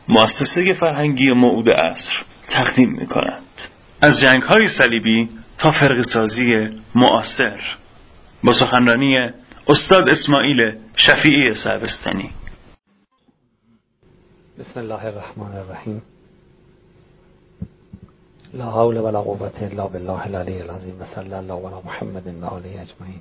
مؤسسه فرهنگی موعود عصر تقدیم می‌کند. از جنگ‌های صلیبی تا فرقه‌سازی معاصر، با سخنرانی استاد اسماعیل شفیعی سروستانی. بسم الله الرحمن الرحیم. لا حول ولا قوة الا بالله العلی العظیم و صلی الله علی محمد و آله اجمعین.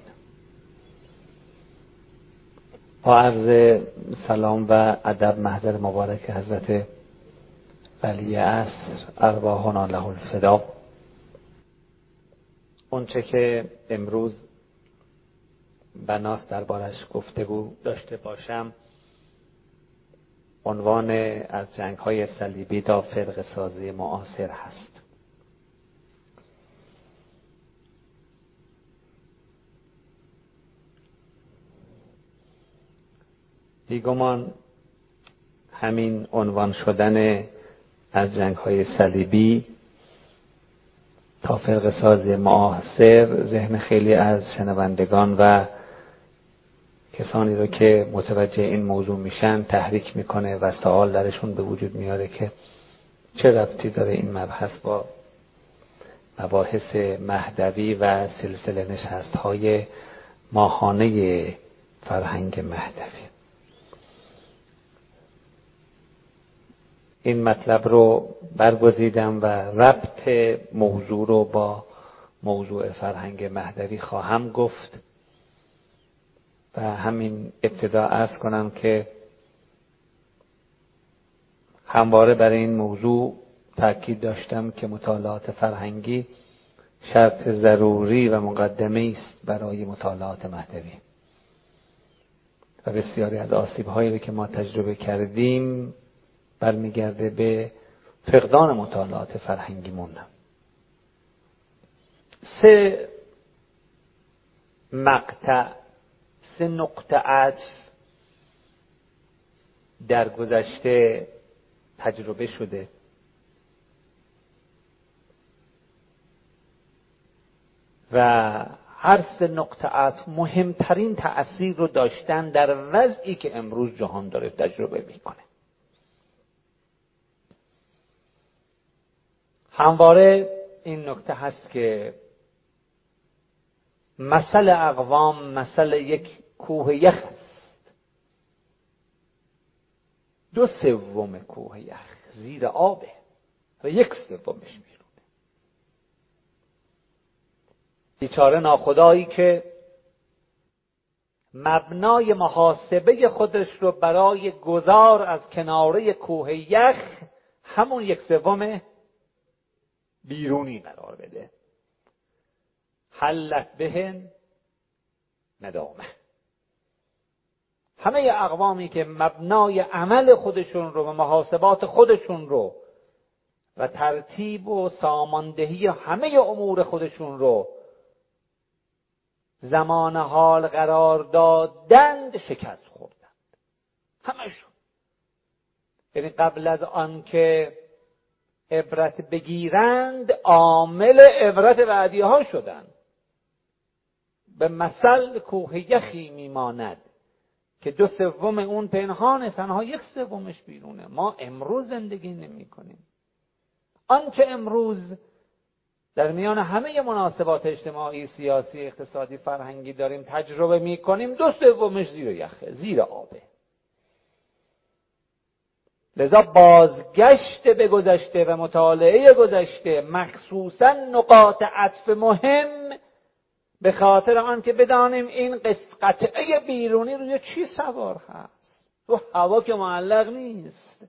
با عرض سلام و ادب محضر مبارک حضرت ولی عصر ارواحنا له الفدا، اونچه که امروز بناست دربارش گفتگو داشته باشم عنوان از جنگ‌های صلیبی تا فرقه‌سازی معاصر هست. بیگمان همین عنوان شدن از جنگ‌های صلیبی تا فرقه‌سازی معاصر ذهن خیلی از شنوندگان و کسانی رو که متوجه این موضوع میشن تحریک میکنه و سوال درشون به وجود میاره که چه ربطی داره این مبحث با مباحث مهدوی و سلسله نشست‌های ماهانه فرهنگ مهدوی. این مطلب رو برگزیدم و ربط موضوع رو با موضوع فرهنگ مهدوی خواهم گفت و همین ابتدا عرض کنم که همواره برای این موضوع تاکید داشتم که مطالعات فرهنگی شرط ضروری و مقدمه است برای مطالعات مهدوی و بسیاری از آسیب‌هایی که ما تجربه کردیم برمیگرده به فقدان مطالعات فرهنگیمون. 3 مقطع، 3 نقطه عطف در گذشته تجربه شده و هر 3 نقطه عطف مهمترین تأثیر رو داشتن در وضعی که امروز جهان داره تجربه میکنه. همواره این نکته هست که مثل اقوام مثل یک کوه یخ است. 2/3 کوه یخ زیر آبه و 1/3 بیرونه. بیچاره ناخدایی که مبنای محاسبه خودش رو برای گذار از کناره کوه یخ همون 1/3 بیرونی قرار بده. حلت بهن ندامه. همه اقوامی که مبنای عمل خودشون رو و محاسبات خودشون رو و ترتیب و ساماندهی همه امور خودشون رو زمان حال قرار دادند شکست خوردند. همشون. یعنی قبل از آن که عبرت بگیرند عامل عبرت بعدی ها شدند. به مثل کوه یخی میماند که 2/3 اون پنهانه، تنها 1/3 بیرونه. ما امروز زندگی نمی کنیم. آنچه امروز در میان همه مناسبات اجتماعی، سیاسی، اقتصادی، فرهنگی داریم تجربه می کنیم 2/3 زیر یخه، زیر آبه. لذا بازگشت به گذشته و مطالعه گذشته، مخصوصا نقاط عطف مهم، به خاطر آن که بدانیم این قطعه بیرونی روی چی سوار هست. تو هوا که معلق نیست،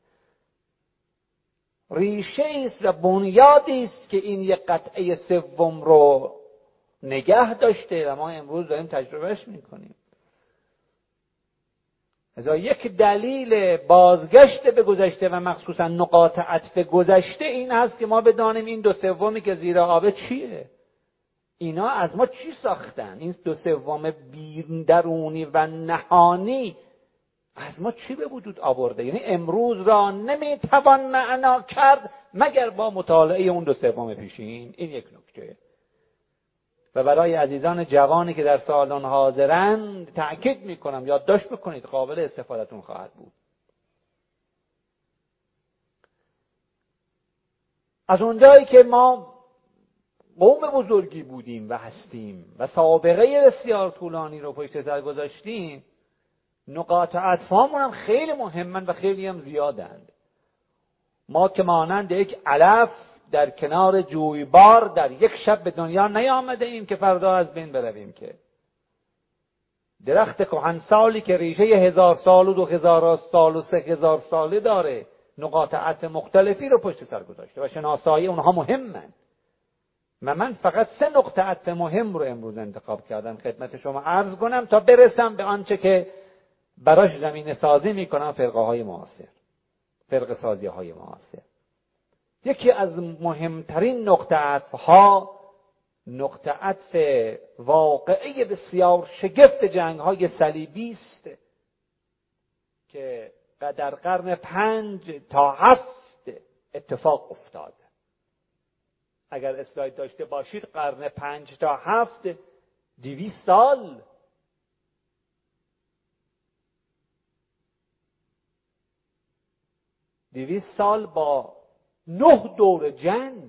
ریشه است و بنیادی است که این یک قطعه 3 رو نگه داشته و ما امروز داریم تجربهش میکنیم. از یک دلیل بازگشت به گذشته و مخصوصا نقاط عطف گذشته این هست که ما بدانیم این 2/3 که زیر آبه چیه. اینا از ما چی ساختن؟ این 2/3 بیرون درونی و نهانی از ما چی به وجود آورده؟ یعنی امروز را نمیتوان معنا کرد مگر با مطالعه اون 2/3 پیشین. این یک نکته. و برای عزیزان جوانی که در سالن حاضرند تأکید میکنم، یادداشت بکنید، قابل استفادهتون خواهد بود. از اونجایی که ما قوم بزرگی بودیم و هستیم و سابقه بسیار طولانی رو پشت سر گذاشتیم، نقاط عطفامون هم خیلی مهمن و خیلی هم زیادند. ما که مانند یک علف در کنار جویبار در یک شب به دنیا نیامده ایم که فردا از بین برویم، که درخت کهنسالی که ریشه 1000 سال و 2000 سال و 3000 ساله داره نقاط عطف مختلفی رو پشت سر گذاشته و شناسایی اونها مهمن. من فقط 3 نقطه عطف مهم رو امروز انتخاب کردم خدمت شما عرض کنم تا برسم به آنچه که براش زمینه سازی میکنن فرقه های معاصر، فرقه سازی های معاصر. یکی از مهمترین نقطه عطفها نقطه عطف واقعی بسیار شگفت جنگ های صلیبی است که در قرن 5 تا 7 اتفاق افتاد. اگر اسلاید داشته باشید، قرن 5 تا 7 200 سال با 9 دور جنگ.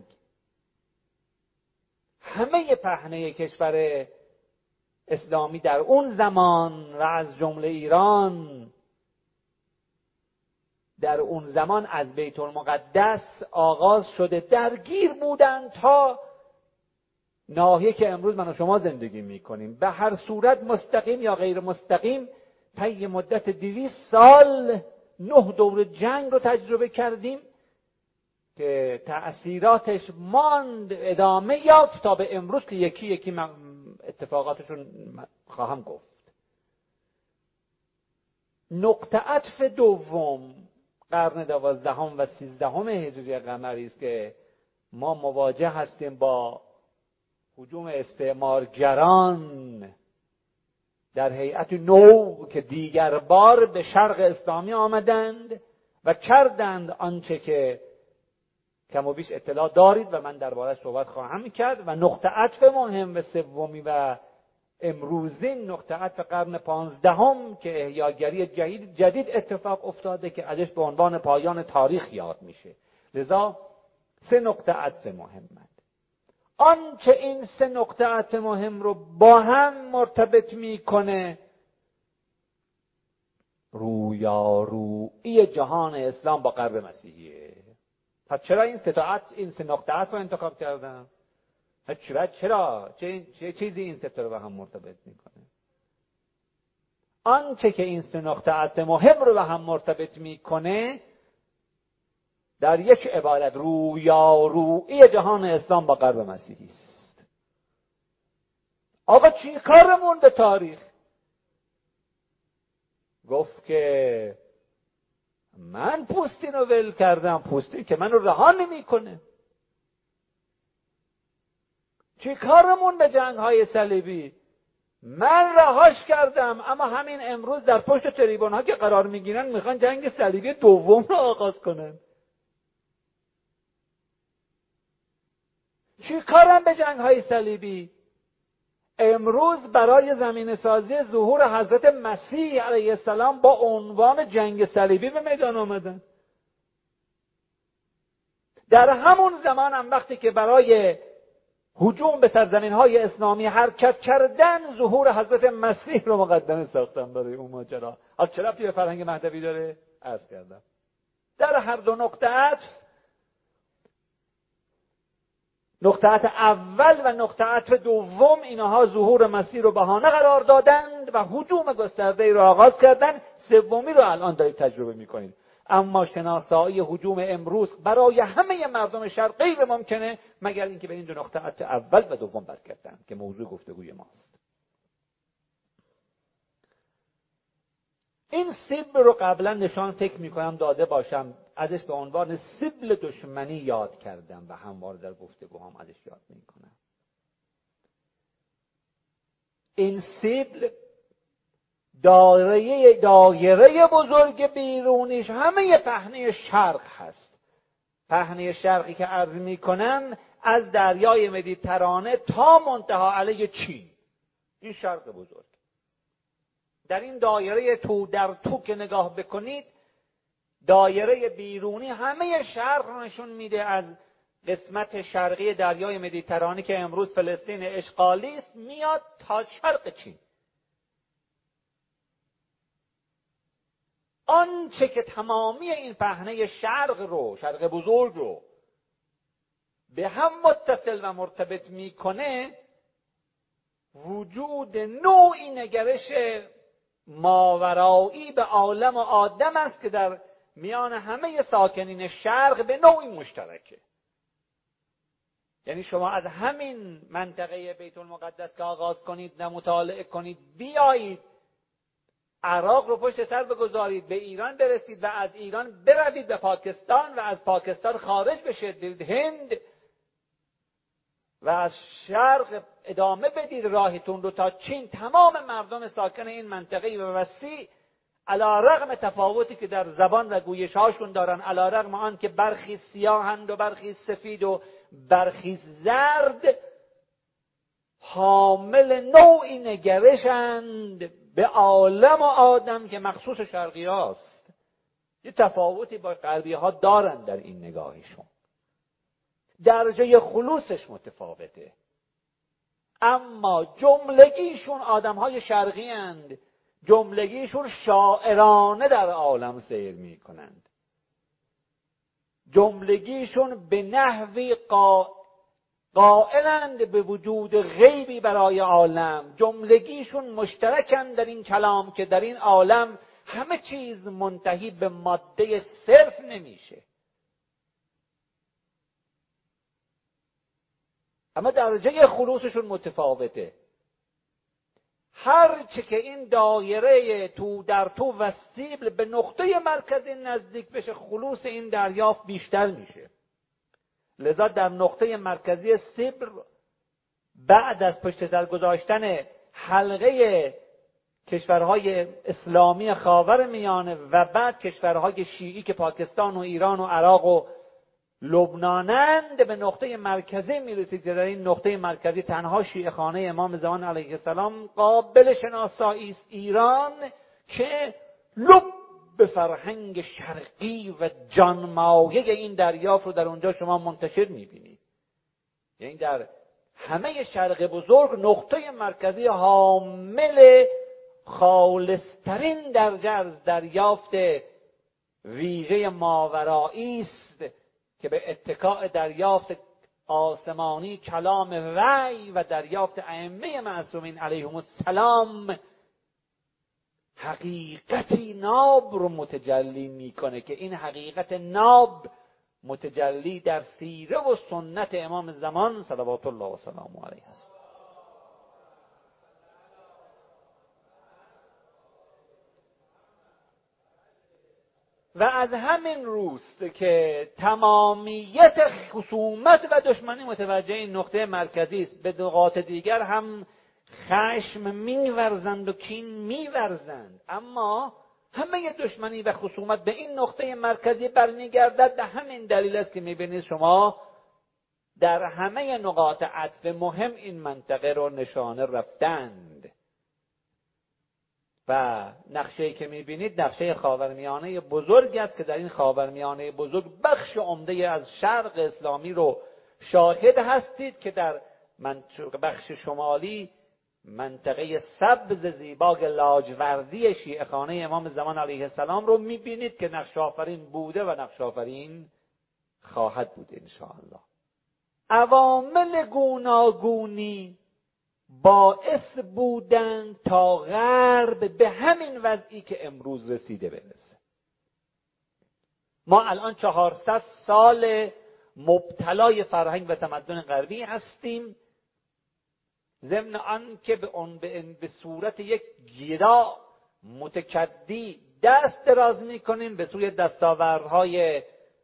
همه پهنه کشور اسلامی در اون زمان و از جمله ایران در اون زمان از بیت المقدس آغاز شده درگیر بودند تا ناحیه که امروز من و شما زندگی میکنیم. به هر صورت مستقیم یا غیر مستقیم طی مدت 200 سال 9 دور جنگ رو تجربه کردیم که تأثیراتش ماند، ادامه یافت تا به امروز که یکی یکی اتفاقاتشون خواهم گفت. نقطه عطف دوم قرن 12 و 13 هجری قمری است که ما مواجه هستیم با هجوم استعمارگران در هیئت نو که دیگر بار به شرق اسلامی آمدند و کردند آنچه که کم و بیش اطلاع دارید و من درباره‌اش صحبت خواهم کرد. و نقطه عطف مهم و سومی و امروزین نقطه عطف قرن 15 که احیاگری جدید اتفاق افتاده که ازش به عنوان پایان تاریخ یاد میشه. لذا 3 نقطه عطف مهمند. آنچه این 3 نقطه عطف مهم رو با هم مرتبط میکنه رویارویی جهان اسلام با غرب مسیحیه. پس چرا این 3 نقطه عطف رو انتخاب کردم؟ چرا چه چیزی این 3 رو با هم مرتبط میکنه؟ آنچه که این 3 نقطه عطف مهم رو با هم مرتبط میکنه در یک عبارت رویارویی جهان اسلام با غرب مسیحی است. آقا چی کارمون به تاریخ؟ گفت که من پوستین رو ول کردم، پوستین که منو رها نمیکنه. چی کارمون به جنگ های صلیبی؟ من رهاش کردم، اما همین امروز در پشت تریبون ها که قرار میگیرن میخوان جنگ صلیبی دوم رو آغاز کنن. چی کارم به جنگ های صلیبی؟ امروز برای زمینه سازی ظهور حضرت مسیح علیه السلام با عنوان جنگ صلیبی به میدان آمدن. در همون زمان هم وقتی که برای هجوم به سرزمین‌های اسلامی حرکت کردن ظهور حضرت مسیح رو مقدمه ساختن برای اون ماجرا. حالا چه ربطی به فرهنگ مهدوی داره؟ عرض کردم. در هر دو نقطه عطف اول و نقطه عطف دوم اینها ظهور مسیح رو بهانه قرار دادند و هجوم گسترده‌ای رو آغاز کردند. سومی رو الان دارید تجربه می‌کنید. اما شناسایی هجوم امروز برای همه مردم شرق غیر ممکنه مگر اینکه به این 2 نقطه عطف اول و دوم برگردند که موضوع گفتگوی ماست. این سیبل رو قبلا نشان فکر میکنم داده باشم، ازش به عنوان سیبل دشمنی یاد کردم و هموار در گفتگوهام ازش یاد میکنم. این سیبل دایره بزرگ بیرونیش همه پهنه شرق هست. پهنه شرقی که عرض میکنم از دریای مدیترانه تا منتها علیه چین، این شرق بزرگ. در این دایره تو در تو که نگاه بکنید، دایره بیرونی همه شرق رو نشون میده، از قسمت شرقی دریای مدیترانه که امروز فلسطین اشغالی است میاد تا شرق چین. آنچه که تمامی این پهنه شرق بزرگ رو به هم متصل و مرتبط میکنه وجود نوعی نگرش ماورایی به عالم و آدم است که در میان همه ساکنین شرق به نوعی مشترکه. یعنی شما از همین منطقه بیت المقدس که آغاز کنید مطالعه کنید، بیایید عراق رو پشت سر بگذارید، به ایران برسید و از ایران بروید به پاکستان و از پاکستان خارج بشید هند و از شرق ادامه بدید راهتون رو تا چین. تمام مردم ساکن این منطقه و وسیع علی رغم تفاوتی که در زبان و گویش هاشون دارن، علی رغم آن که برخی سیاهند و برخی سفید و برخی زرد، حامل نوعی نگرشند به عالم و آدم که مخصوص شرقی هاست. یه تفاوتی با غربی ها دارن در این نگاهشون، درجه خلوصش متفاوته، اما جملگیشون آدم های شرقی اند، جملگیشون شاعرانه در عالم سیر می کنند، جملگیشون به نحوی قائلند به وجود غیبی برای عالم، جملگیشون مشترکند در این کلام که در این عالم همه چیز منتهی به ماده صرف نمیشه، اما درجه خلوصشون متفاوته. هرچه که این دایره تو در تو وسیبل به نقطه مرکزی نزدیک بشه، خلوص این دریافت بیشتر میشه. لذا در نقطه مرکزی سیبر بعد از پشت سر گذاشتن حلقه کشورهای اسلامی خاورمیانه و بعد کشورهای شیعی که پاکستان و ایران و عراق و لبنانند، به نقطه مرکزی میرسید که در این نقطه مرکزی تنها شیعه خانه امام زمان علیه السلام قابل شناسایی است، ایران که لب فرهنگ شرقی و جانمایه این دریافت رو در اونجا شما منتشر میبینید. یعنی در همه شرق بزرگ نقطه مرکزی حامل خالصترین درجه از دریافت ویژه ماورایی است که به اتکاء دریافت آسمانی کلام وحی و دریافت ائمه معصومین علیهم السلام حقیقتی ناب رو متجلی میکنه که این حقیقت ناب متجلی در سیره و سنت امام زمان صلوات الله و سلامه علیه است. و از همین روست که تمامیت خصومت و دشمنی متوجه این نقطه مرکزی است. به نقاط دیگر هم خشم میورزند و کین میورزند، اما همه دشمنی و خصومت به این نقطه مرکزی برمیگردد. به همین دلیل است که میبینید شما در همه نقاط عطف مهم این منطقه رو نشانه رفتند و نقشه‌ای که می‌بینید نقشه خاورمیانه بزرگ است که در این خاورمیانه بزرگ بخش عمده از شرق اسلامی رو شاهد هستید که در بخش شمالی منطقه سبز زیبای لاجوردی شیعه خانه امام زمان علیه السلام رو می‌بینید که نقش آفرین بوده و نقش آفرین خواهد بود ان شاء الله. عوامل گوناگونی باعث بودن تا غرب به همین وضعی که امروز رسیده برسه. ما الان 400 سال مبتلای فرهنگ و تمدن غربی هستیم، ضمن آن که به صورت یک گدا متکدی دست دراز میکنیم به سوی دستاوردهای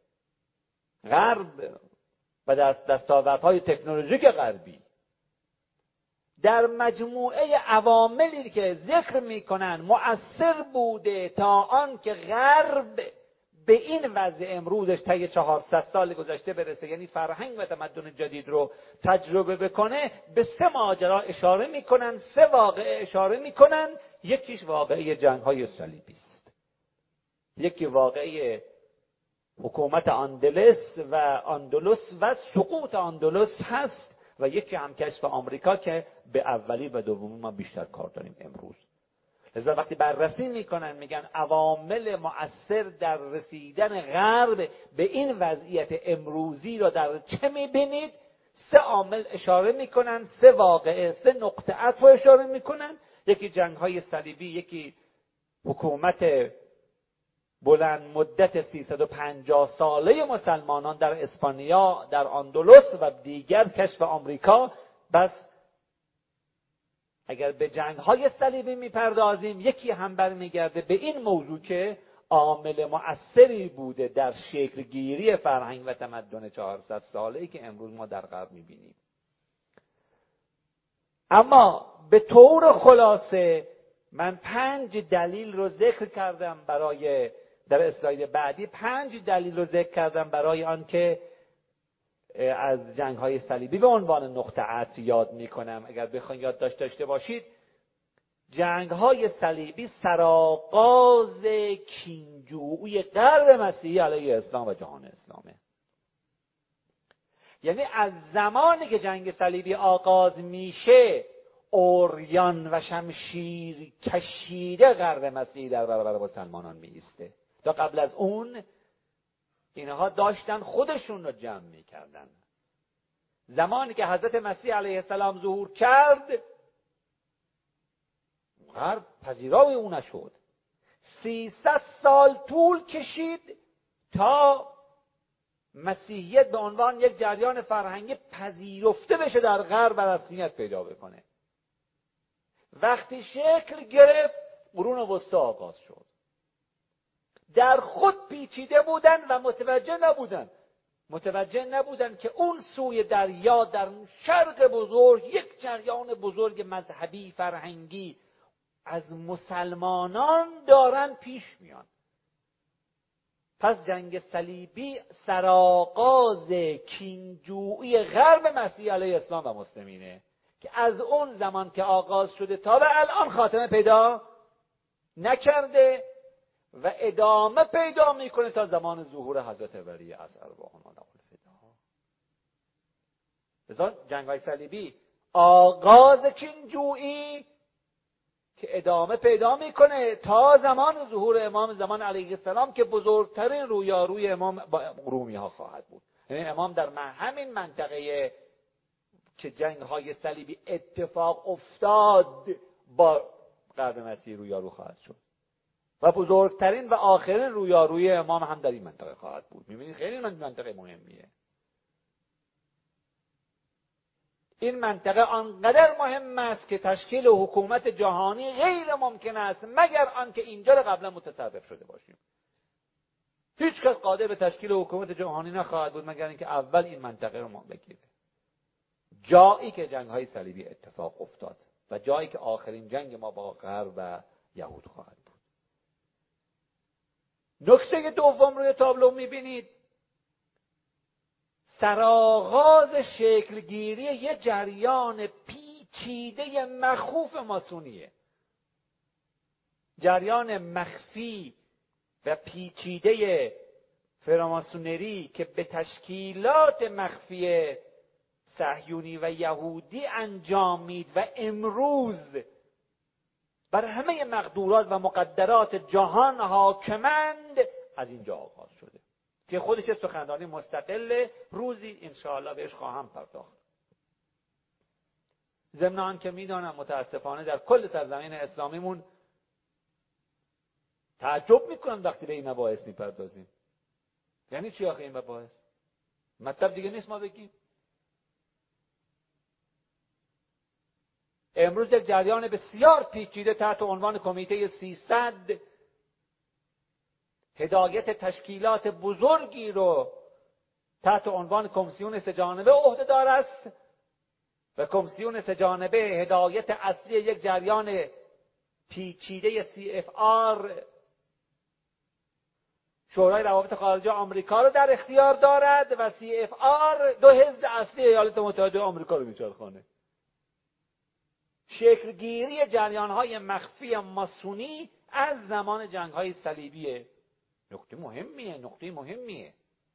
غرب و دستاوردهای تکنولوژیک غربی. در مجموعه عواملی که ذکر میکنن مؤثر بوده تا آن که غرب به این وضع امروزش طی 400 سال گذشته برسه، یعنی فرهنگ و تمدن جدید رو تجربه بکنه. به 3 ماجرا اشاره میکنن، 3 واقعه اشاره میکنن. یکیش واقعه جنگ‌های صلیبی است، یکی واقعه حکومت آندلس و سقوط آندلس هست و یکی هم کشف آمریکا که به اولی و دومی ما بیشتر کار داریم امروز. لذا وقتی بررسی میکنن میگن عوامل مؤثر در رسیدن غرب به این وضعیت امروزی رو در چه میبینید؟ 3 عامل اشاره میکنن، 3 واقعه، 3 نقطه عطف رو اشاره میکنن. یکی جنگ‌های صلیبی، یکی حکومت بلند مدت 350 ساله مسلمانان در اسپانیا، در اندلس و دیگر کشف آمریکا. بس اگر به جنگ‌های صلیبی میپردازیم یکی هم برمیگرده به این موضوع که عامل مؤثری بوده در شکل گیری فرهنگ و تمدن 400 ساله‌ای که امروز ما در غرب میبینیم. اما به طور خلاصه من 5 دلیل رو ذکر کردم برای، در اسلاید بعدی 5 دلیل رو ذکر کردم برای آنکه از جنگ‌های صلیبی به عنوان نقطه عطف یاد میکنم. اگر بخواید یادداشت داشته باشید، جنگ‌های صلیبی سرآغاز کینجویی غرب مسیحی علیه اسلام و جهان اسلامه. یعنی از زمانی که جنگ صلیبی آغاز میشه، اوریان و شمشیر کشیده غرب مسیحی در برابر مسلمانان میایسته. تا قبل از اون اینها داشتن خودشون رو جمع میکردن. زمانی که حضرت مسیح علیه السلام ظهور کرد، غرب پذیرای او نشد. 300 سال طول کشید تا مسیحیت به عنوان یک جریان فرهنگی پذیرفته بشه در غرب و رسمیت پیدا بکنه. وقتی شکل گرفت، قرون وسطی آغاز شد. در خود پیچیده بودن و متوجه نبودن که اون سوی دریا در شرق بزرگ یک جریان بزرگ مذهبی فرهنگی از مسلمانان دارن پیش میان. پس جنگ صلیبی سرآغاز کینجویی غرب مسیحی علیه اسلام و مسلمینه که از اون زمان که آغاز شده تا به الان خاتمه پیدا نکرده و ادامه پیدا میکنه تا زمان ظهور حضرت ولی اصغر و عنان الفدا. لذا جنگ‌های صلیبی آغاز کینجویی که ادامه پیدا میکنه تا زمان ظهور امام زمان علیه السلام که بزرگترین رویاروی امام با رومی ها خواهد بود. یعنی امام در همین منطقه که جنگ‌های صلیبی اتفاق افتاد با غرب مسیحی رویارو خواهد شد و بزرگترین و آخرین رویاروی امام هم در این منطقه خواهد بود. می‌بینید خیلی منطقه مهمیه. این منطقه آنقدر مهم است که تشکیل حکومت جهانی غیر ممکن است مگر آنکه اینجا رو قبلا متصرف شده باشیم. هیچ کس قادر به تشکیل حکومت جهانی نخواهد بود مگر اینکه اول این منطقه رو ما بگیره. جایی که جنگ‌های صلیبی اتفاق افتاد و جایی که آخرین جنگ ما با غرب و یهود خواهد بود. نکته دوم روی تابلو می‌بینید سرآغاز شکلگیری یه جریان پیچیده مخوف ماسونیه. جریان مخفی و پیچیده فراماسونری که به تشکیلات مخفی صهیونی و یهودی انجام مید و امروز بر همه مقدورات و مقدرات جهان حاکمند، از اینجا آغاز شده که خودش سخنرانی مستقل روزی انشاءالله بهش خواهم پرداخت. ضمن آن که میدانم متاسفانه در کل سرزمین اسلامیمون تعجب میکنن وقتی به این مباحث میپردازیم. یعنی چی آخه این مباحث؟ مطلب دیگه نیست ما بگیم. امروز یک جریان بسیار پیچیده تحت عنوان کمیته 300 هدایت تشکیلات بزرگی رو تحت عنوان کمیسیون سه‌جانبه عهده‌دار است و کمیسیون سه‌جانبه هدایت اصلی یک جریان پیچیده CFR شورای روابط خارجه آمریکا رو در اختیار دارد و CFR 2 حزب اصلی ایالات متحده آمریکا رو میچرخانه. شکلگیری جریان‌های مخفی ماسونی از زمان جنگ‌های صلیبیه نکته مهمیه.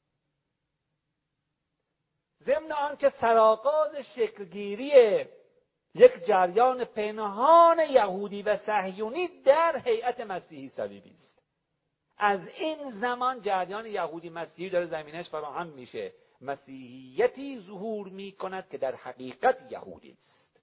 ضمن آن که سرآغاز شکلگیری یک جریان پنهان یهودی و صهیونی در هیئت مسیحی صلیبی است. از این زمان جریان یهودی مسیحی داره زمینش فراهم میشه، مسیحیتی ظهور میکند که در حقیقت یهودی است.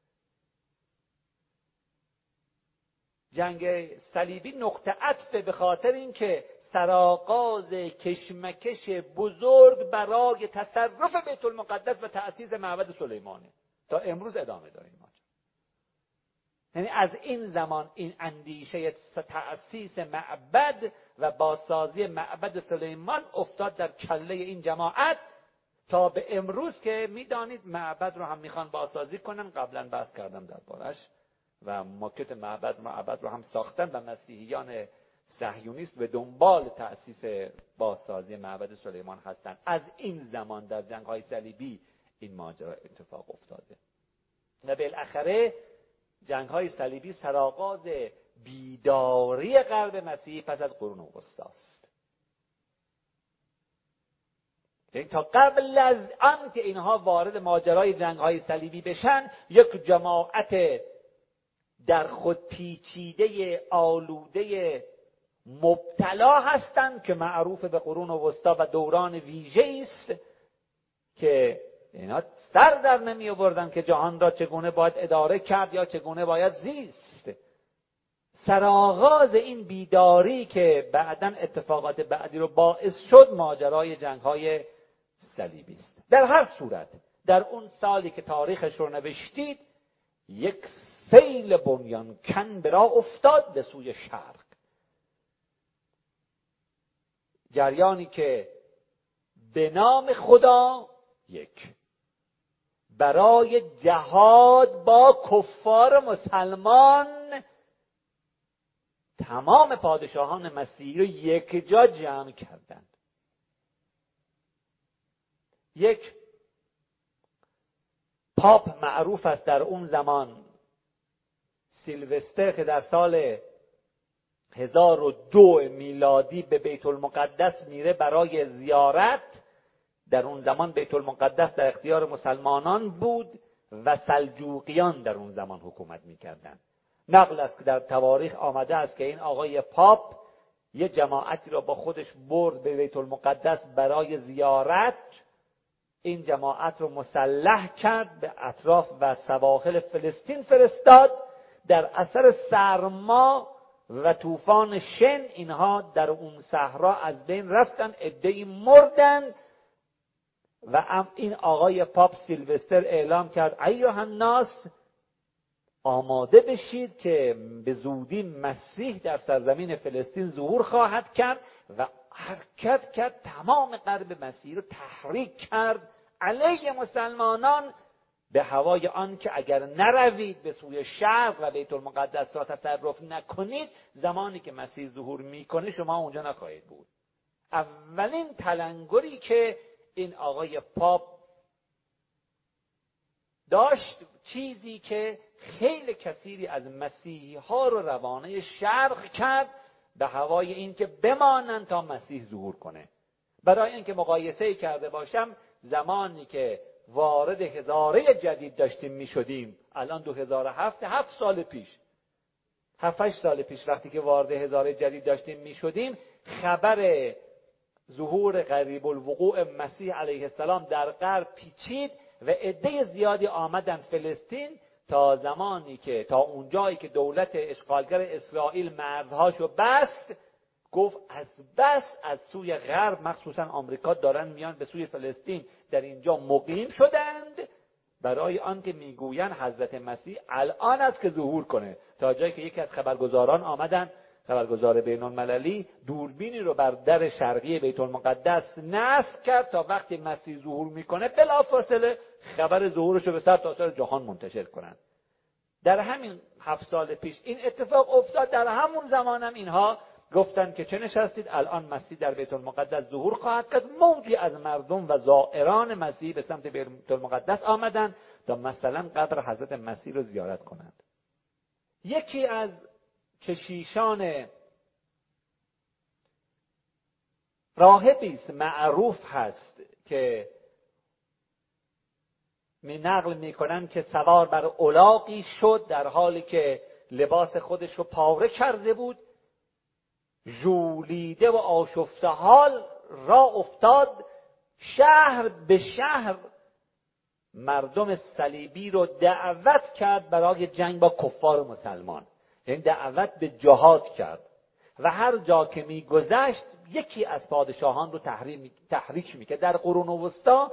جنگ صلیبی نقطه عطف به خاطر اینکه سرآغاز کشمکش بزرگ برای تصرف بیت المقدس و تأسیس معبد سلیمانه. تا امروز ادامه داره این ماجرا. یعنی از این زمان این اندیشه تأسیس معبد و بازسازی معبد سلیمان افتاد در کله این جماعت تا به امروز که میدانید معبد رو هم میخوان بازسازی کنن. قبلا بحث کردم دربارش و ماکت معبد رو هم ساختن و مسیحیان صهیونیست به دنبال تأسیس بازسازی معبد سلیمان هستند. از این زمان در جنگ‌های صلیبی این ماجرا اتفاق افتاده و بالاخره جنگ‌های صلیبی سرآغاز بیداری غرب مسیحی پس از قرون وسطی است. یعنی تا قبل از آن که اینها وارد ماجرای جنگ‌های صلیبی بشن، یک جماعت در خود پیچیده آلوده مبتلا هستند که معروف به قرون وسطی و دوران ویژه‌ای است که اینا سر در نمی آوردن که جهان را چگونه باید اداره کرد یا چگونه باید زیست. سرآغاز این بیداری که بعداً اتفاقات بعدی رو باعث شد ماجرای جنگ‌های صلیبی است. در هر صورت در اون سالی که تاریخش رو نوشتید یک سیل بنیانکن به راه افتاد به سوی شرق. جریانی که به نام خدا یک برای جهاد با کفار مسلمان تمام پادشاهان مسیحی رو یک جا جمع کردند. یک پاپ معروف است در اون زمان، سیلوستر، که در سال 1002 میلادی به بیت المقدس میره برای زیارت. در اون زمان بیت المقدس در اختیار مسلمانان بود و سلجوقیان در اون زمان حکومت میکردند. نقل است که در تواریخ آمده است که این آقای پاپ یه جماعتی را با خودش برد به بیت المقدس برای زیارت. این جماعت رو مسلح کرد، به اطراف و سواحل فلسطین فرستاد. در اثر سرما و طوفان شن اینها در اون صحرا از بین رفتن، عده‌ای مردن و این آقای پاپ سیلوستر اعلام کرد ایها الناس، آماده بشید که به زودی مسیح در سرزمین فلسطین ظهور خواهد کرد و حرکت کرد، تمام غرب مسیح رو تحریک کرد علیه مسلمانان به هوای آن که اگر نروید به سوی شرق و بیت المقدس را تصرف نکنید، زمانی که مسیح ظهور میکنه شما اونجا نخواهید بود. اولین تلنگری که این آقای پاپ داشت، چیزی که خیلی کثیری از مسیحی ها رو روانه شرق کرد به هوای این که بمانند تا مسیح ظهور کنه. برای اینکه مقایسه کرده باشم، زمانی که وارد هزاره جدید داشتیم می شدیم، الان 2007، 7 سال پیش 7-8 سال پیش وقتی که وارد هزاره جدید داشتیم می شدیم، خبر ظهور قریب الوقوع مسیح علیه السلام در غرب پیچید و عده زیادی آمدن فلسطین تا زمانی که تا اونجایی که دولت اشغالگر اسرائیل مرزهاشو بست، گفت از بس از سوی غرب مخصوصا آمریکا دارن میان به سوی فلسطین، در اینجا مقیم شدند برای آنکه میگویند حضرت مسیح الان است که ظهور کنه. تا جایی که یکی از خبرگزاران آمدن، خبرگزار بین‌المللی، دوربینی رو بر در شرقی بیت المقدس نصب کرد تا وقتی مسیح ظهور میکنه بلافاصله خبر ظهورش رو به سرتاسر جهان منتشر کنند. در همین 7 سال پیش این اتفاق افتاد. در همون زمان هم اینها گفتن که چه نشستید، الان مسیح در بیت المقدس ظهور خواهد کرد. موجی از مردم و زائران مسیح به سمت بیت المقدس آمدند تا مثلا قبر حضرت مسیح رو زیارت کنند. یکی از کشیشان راهبی است معروف هست که نقل میکنن که سوار بر الاغی شد در حالی که لباس خودش رو پاره کرده بود، ژولیده و آشفته حال راه افتاد، شهر به شهر مردم صلیبی رو دعوت کرد برای جنگ با کفار مسلمان، یعنی دعوت به جهاد کرد و هر جا که میگذشت یکی از پادشاهان رو تحریک میکرد. در قرون وسطا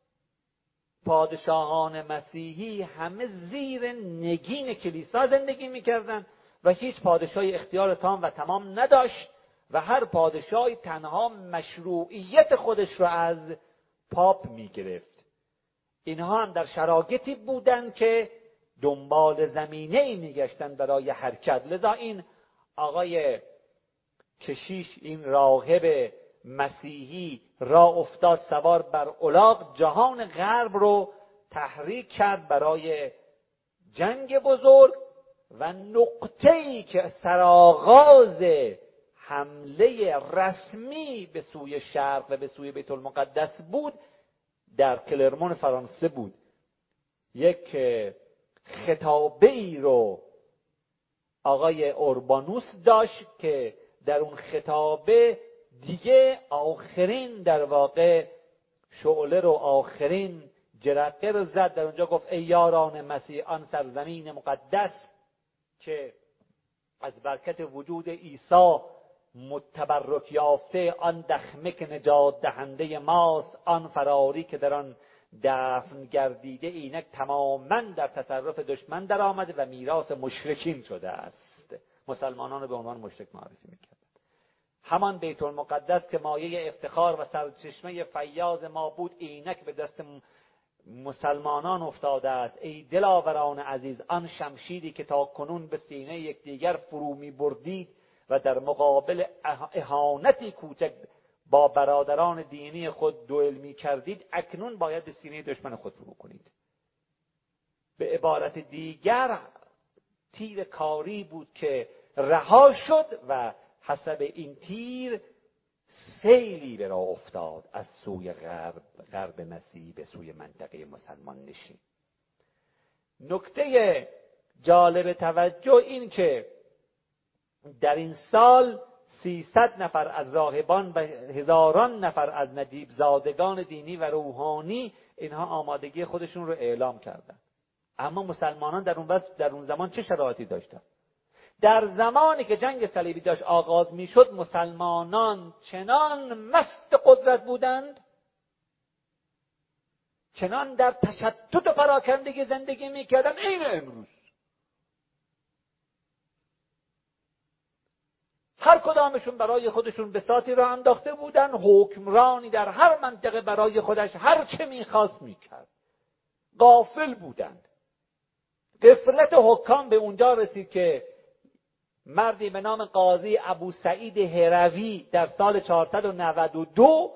پادشاهان مسیحی همه زیر نگین کلیسا زندگی میکردند و هیچ پادشاهی اختیار تام و تمام نداشت و هر پادشاهی تنها مشروعیت خودش رو از پاپ میگرفت. اینها هم در شرایطی بودند که دنبال زمینه‌ای میگشتند برای حرکت. لذا این آقای کشیش، این راهب مسیحی راه افتاد سوار بر الاغ، جهان غرب رو تحریک کرد برای جنگ بزرگ و نقطه‌ای که سرآغاز حمله رسمی به سوی شرق و به سوی بیت المقدس بود در کلرمون فرانسه بود. یک خطابه‌ای رو آقای اوربانوس داشت که در اون خطابه دیگه آخرین در واقع شعله رو، آخرین جرقه رو زد. در اونجا گفت ای یاران مسیح، آن سرزمین مقدس که از برکت وجود عیسی متبرک یافته، آن دخمه که نجات دهنده ماست، آن فراری که در آن دفن گردیده، اینک تماما در تصرف دشمن در آمده و میراث مشرکین شده است. مسلمانان رو به عنوان مشرک معرفی میکرد. همان بیت المقدس که مایه افتخار و سرچشمه فیاض ما بود، اینک به دست مسلمانان افتاده است. ای دلاوران عزیز، آن شمشیری که تا کنون به سینه یکدیگر فرو می بردید و در مقابل اهانتی کوچک با برادران دینی خود دوئل می کردید، اکنون باید به سینه دشمن خود فرو کنید. به عبارت دیگر تیر کاری بود که رها شد و حسب این تیر سیلی به راه افتاد از سوی غرب مسیح به سوی منطقه مسلمان نشین. نکته جالب توجه این که در این سال 300 نفر از راهبان و هزاران نفر از نجیب زادگان دینی و روحانی اینها آمادگی خودشون رو اعلام کردند. اما مسلمانان در اون زمان چه شرایطی داشتند؟ در زمانی که جنگ صلیبی داشت آغاز میشد، مسلمانان چنان مست قدرت بودند، چنان در تشتت و پراکندگی زندگی میکردند این امروز. هر کدامشون برای خودشون بساطی را انداخته بودند، حکمرانی در هر منطقه برای خودش هر چه میخواست میکرد. غافل بودند. غفلت حکام به اونجا رسید که مردی به نام قاضی ابو سعید هروی در سال 492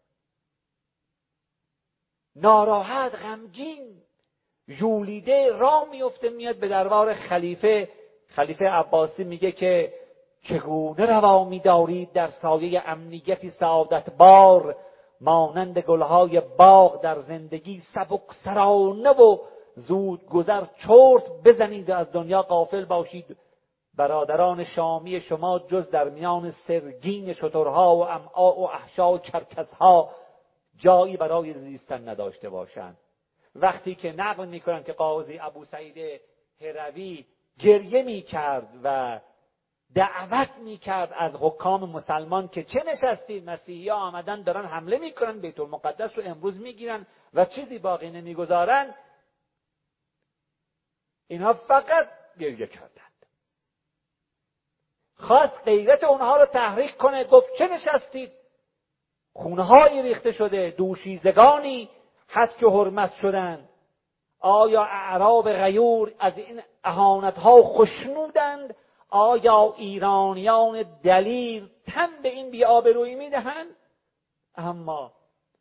ناراحت، غمگین، ژولیده راه میفته، میاد به دربار خلیفه عباسی، میگه که چگونه روا می‌دارید در سایه امنیتی سعادت بار، مانند گلهای باغ در زندگی سبکسرانه و زود گذر چرت بزنید و از دنیا غافل باشید. برادران شامی شما جز در میان سرگین شترها و امعاء و احشا و چرکسها جایی برای زیستن نداشته باشند. وقتی که نقل میکنن که قاضی ابو سعید هروی گریه میکرد و دعوت میکرد از حکام مسلمان که چه نشستید، مسیحی ها آمدن دارن حمله میکنن، بیت المقدس رو امروز میگیرن و چیزی باقی نمیگذارن، اینها فقط گریه کردند. خواست غیرت اونها رو تحریک کنه، گفت چه نشستید؟ خونهایی ریخته شده، دوشیزگانی هست که حرمت شدند. آیا اعراب غیور از این اهانتها خوشنودند؟ آیا ایرانیان دلیر تن به این بی‌آبرویی میدهند؟ اما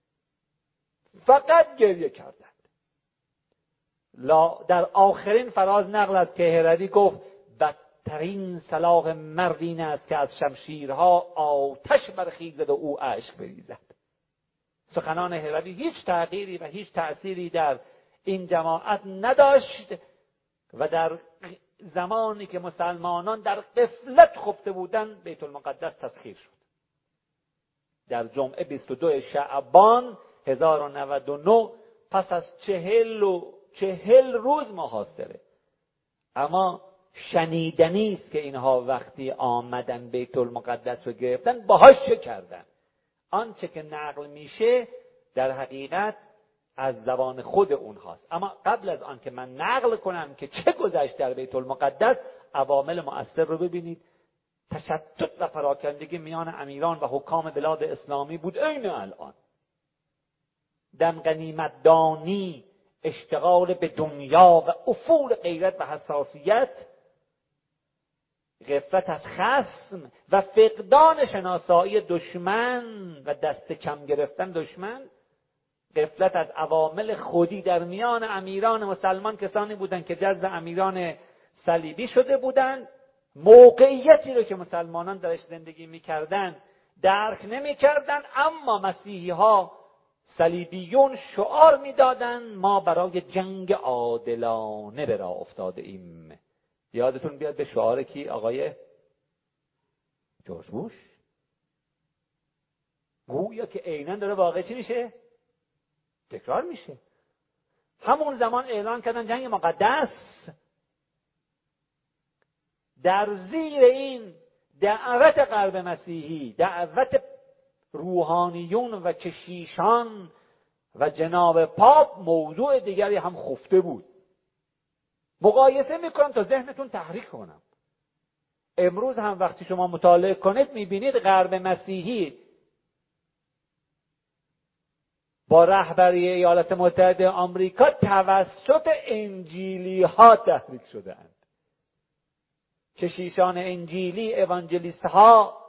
فقط گریه کردند. در آخرین فراز نقل است که هروی گفت برترین سلاح مرد این است که از شمشیرها آتش برخیزد و او اشک بریزد. سخنان هروی هیچ تغییری و هیچ تأثیری در این جماعت نداشت و در زمانی که مسلمانان در غفلت خفته بودند بیت المقدس تسخیر شد. در جمعه 22 شعبان 1099 پس از 40 روز محاصره. اما شنیدنی است که اینها وقتی آمدن بیت المقدس رو گرفتن باهاش چه کردن. آنچه که نقل میشه در حقیقت از زبان خود اونهاست. اما قبل از آن که من نقل کنم که چه گذشت در بیت المقدس، عوامل مؤثر رو ببینید. تشتت و پراکندگی میان امیران و حکام بلاد اسلامی بود عین الان. دم غنیمت دانی، اشتغال به دنیا و افول غیرت و حساسیت، غفلت از خصم و فقدان شناسایی دشمن و دست کم گرفتن دشمن، غفلت از عوامل خودی در میان امیران مسلمان. کسانی بودند که جذب امیران صلیبی شده بودند، موقعیتی رو که مسلمانان درش زندگی میکردن درک نمیکردن، اما مسیحی ها صلیبیون شعار میدادند ما برای جنگ عادلانه به راه افتاده ایم. یادتون بیاد به شعار کی؟ آقای جورج بوش. گویا که عیناً داره واقع چی میشه؟ تکرار میشه. همون زمان اعلان کردن جنگ مقدس. در زیر این دعوت غرب مسیحی، دعوت روحانیون و کشیشان و جناب پاپ، موضوع دیگری هم خفته بود. مقایسه میکنم تا ذهنتون تحریک کنم. امروز هم وقتی شما مطالعه کنید میبینید غرب مسیحی با رهبری ایالات متحده آمریکا توسط انجیلی ها تحریک شده اند. کشیشان انجیلی، اوانجلیست ها،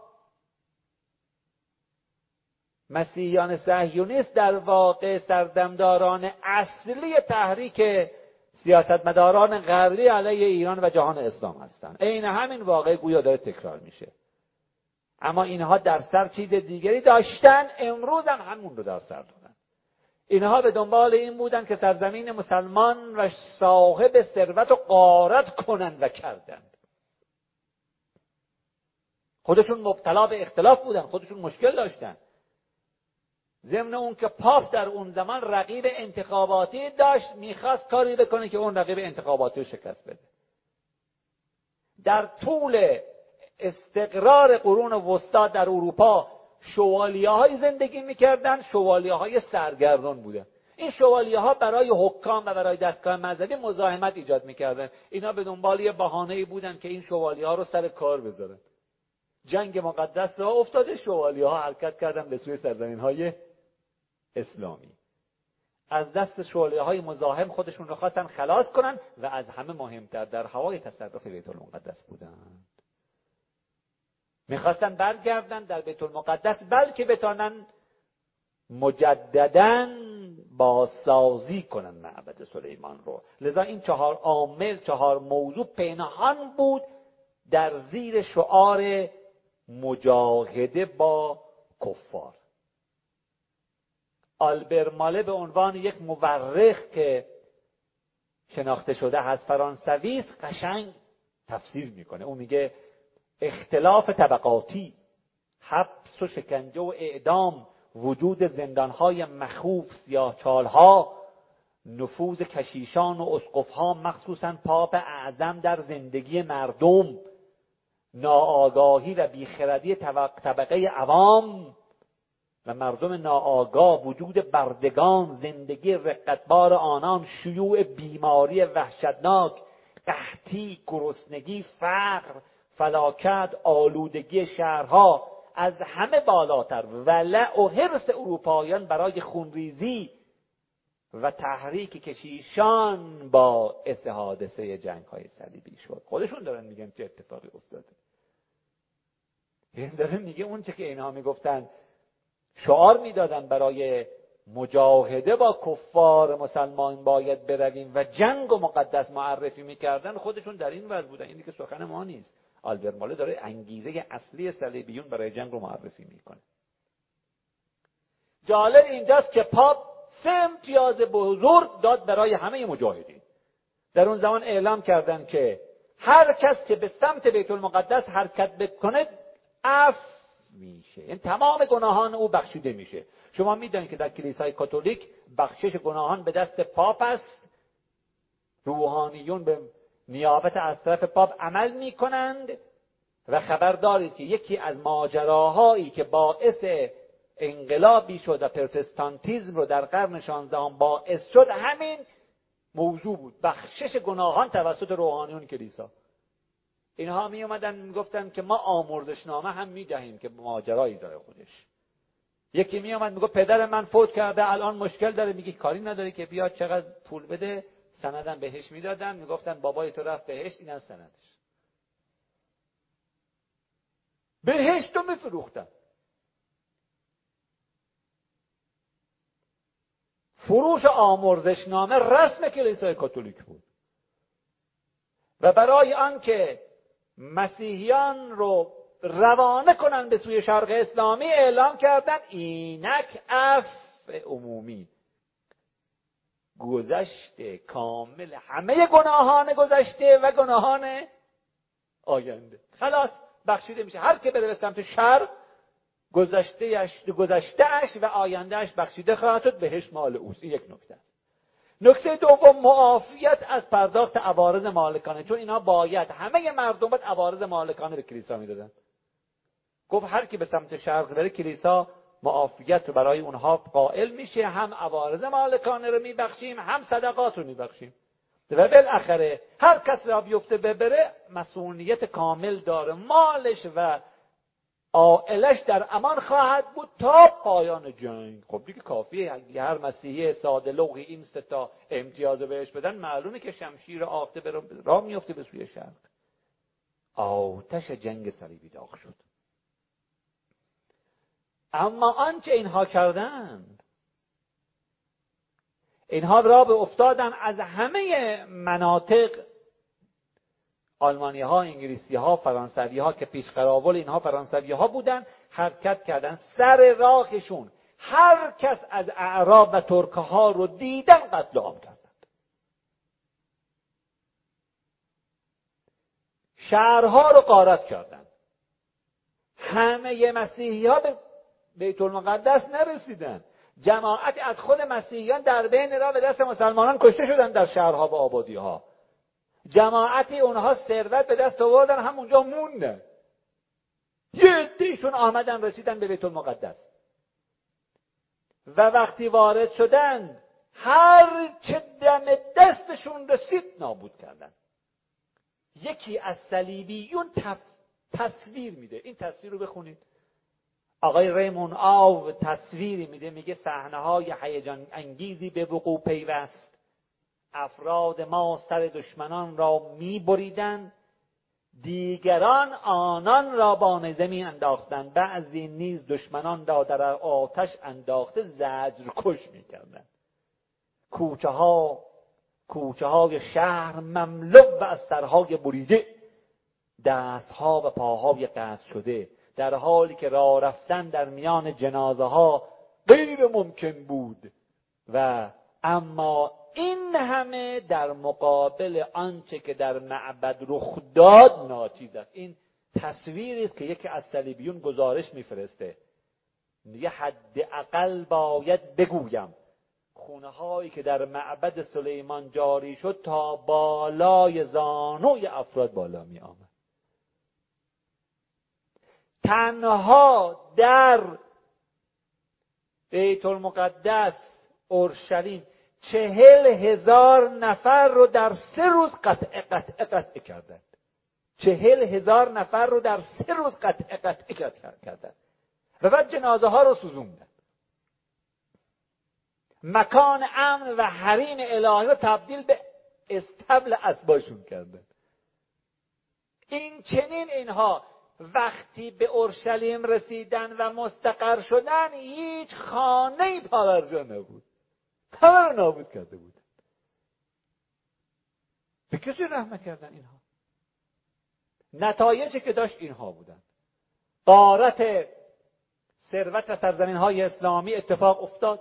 مسیحیان صهیونیست در واقع سردمداران اصلی تحریک سیاستمداران غربی علیه ایران و جهان اسلام هستند. عین همین واقع گویا داره تکرار میشه. اما اینها در سر چیز دیگری داشتن، امروز هم همون رو در سر دارن. اینها به دنبال این بودن که سرزمین مسلمان و صاحب ثروت رو غارت کنند و کردند. خودشون مبتلا به اختلاف بودن، خودشون مشکل داشتن. ضمن اون که پاپ در اون زمان رقیب انتخاباتی داشت، میخواست کاری بکنه که اون رقیب انتخاباتی رو شکست بده. در طول استقرار قرون وسطا در اروپا شوالیه های زندگی میکردن، شوالیه های سرگردان بودن. این شوالیه ها برای حکام و برای دستگاه مذهبی مزاحمت ایجاد میکردن. اینا به دنبال یه بهانه‌ای بودن که این شوالیه ها رو سر کار بذارن. جنگ مقدس راه افتاده، شوالیه ها حرکت کردن به سوی سرزمین های اسلامی. از دست شوالیه های مزاحم خودشون رو خواستن خلاص کنن و از همه مهمتر در هوای تصرف بیت المقدس بودند. میخواستن برگردن در بیت المقدس، بلکه بتانن مجدداً بازسازی کنن معبد سلیمان رو. لذا این 4 عامل، 4 موضوع پنهان بود در زیر شعار مجاهده با کفار. آلبر ماله به عنوان یک مورخ که شناخته شده هست، فرانسوی است، قشنگ تفسیر میکنه. اون میگه اختلاف طبقاتی، حبس و شکنجه و اعدام، وجود زندانهای مخوف، سیاهچالها، نفوذ کشیشان و اسقفها مخصوصاً پاپ اعظم در زندگی مردم، ناآگاهی و بیخردی طبقه عوام و مردم ناآگاه، وجود بردگان، زندگی رقتبار آنان، شیوع بیماری وحشتناک، قحطی، گرسنگی، فقر، فلاکت، آلودگی شهرها، از همه بالاتر ولع و حرص اروپاییان برای خونریزی و تحریک کشیشان باعث حادثه جنگ‌های صلیبی شد. خودشون دارن میگن چه اتفاقی افتاده. این داره میگه اون چه که اینها میگفتن، شعار میدادن برای مجاهده با کفار مسلمان باید برویم و جنگ و مقدس معرفی میکردن، خودشون در این وضع بودن. اینی که سخن ما نیست. آلبرت ماله داره انگیزه اصلی صلیبیون برای جنگ رو معرفی میکنه. جالب اینجاست که پاپ 3 امتیاز بزرگ داد برای همه مجاهدین. در اون زمان اعلام کردن که هر کس که به سمت بیت المقدس حرکت بکنه عفو میشه، یعنی تمام گناهان او بخشیده میشه. شما میدونید که در کلیسای کاتولیک بخشش گناهان به دست پاپ است. روحانیون به نیابت از طرف پاپ عمل میکنند و خبر دارید که یکی از ماجراهایی که باعث انقلابی شد و پروتستانتیزم رو در قرن 16 باعث شد همین موضوع بود، بخشش گناهان توسط روحانیون کلیسا. اینها می اومدن میگفتن که ما آمرزشنامه هم میدهیم که ماجرایی داره خودش. یکی می اومد میگه پدر من فوت کرده الان مشکل داره، میگه کاری نداره که بیاد چقدر پول بده، سندم بهش میدادن، میگفتن بابای تو رفت بهشت، این از سندش. بهشت رو میفروختن. فروش آمرزشنامه رسم کلیسای کاتولیک بود و برای آنکه مسیحیان رو روانه کنن به سوی شرق اسلامی اعلام کردن اینک عفو عمومی، گذشته کامل همه گناهان گذشته و گناهان آینده خلاص بخشیده میشه. هر که بره به سمت شرق گذشته‌اش و آینده‌اش بخشیده خواهد شد، بهش مال اوست. این یک نکته است. نکته دوم معافیت از پرداخت عوارض مالکانه، چون اینا باید همه مردم باید عوارض مالکانه به کلیسا میدادن. گفت هر کی به سمت شرق بره کلیسا معافیت رو برای اونها قائل میشه، هم عوارض مالکانه رو میبخشیم هم صدقات رو میبخشیم و بالاخره هر کس را بیفته ببره مسئولیت کامل داره، مالش و عائلش در امان خواهد بود تا پایان جنگ. خب دیگه کافیه هر مسیحی ساده لوحی این 3 امتیاز بهش بدن، معلومه که شمشیر آخته راه میفته به سوی شرق. آتش جنگ صلیبی داغ شد. اما آنچه اینها کردند، اینها را به افتادن از همه مناطق، آلمانی ها، انگلیسی ها، فرانسوی ها که پیش قراول اینها فرانسوی ها بودن، حرکت کردن سر راهشون. هر کس از اعراب و ترک ها رو دیدن قتل عام کردند. شهرها رو غارت کردند. همه مسیحی ها به بیت المقدس نرسیدن. جماعت از خود مسیحیان در بین راه به دست مسلمانان کشته شدند در شهرها و آبادی ها. جماعتی اونها ثروت به دست آوردن همونجا موندن. یه عده‌شون آمدن رسیدن به بیت المقدس و وقتی وارد شدن هر چه دم دستشون رسید نابود کردن. یکی از صلیبیون تصویر میده، این تصویر رو بخونید. آقای ریمون آو تصویری میده، میگه صحنه‌های هیجان انگیزی به وقوع پیوست. افراد ما سر دشمنان را می‌بریدند، دیگران آنان را با نیزه می‌انداختند، بعضی نیز دشمنان را در آتش انداخته زجر کش می‌کردند. کوچه‌های شهر مملو و از سرهای بریده، دست‌ها و پاهای قطع شده، در حالی که راه رفتن در میان جنازه‌ها غیر ممکن بود و اما این همه در مقابل آنچه که در معبد رخ داد ناچیز است. این تصویری است که یکی از صلیبیون گزارش میفرسته، میگه حداقل باید بگویم خونه‌هایی که در معبد سلیمان جاری شد تا بالای زانوی افراد بالا می آمد. تنها در بیت المقدس اورشلیم 40,000 نفر رو در 3 روز قطع کردند. 40,000 نفر رو در 3 روز قطع کردند و بعد جنازه ها رو سوزوندند. مکان امن و حریم الهی رو تبدیل به استبل اسباشون کردند. این چنین اینها وقتی به اورشلیم رسیدن و مستقر شدن هیچ خانه‌ای پابرجا نبود، همه رو نابود کرده بود. به کسی رحم کردن اینها؟ نتایجی که داشت اینها بودن. غارت ثروت و سرزمین‌های اسلامی اتفاق افتاد،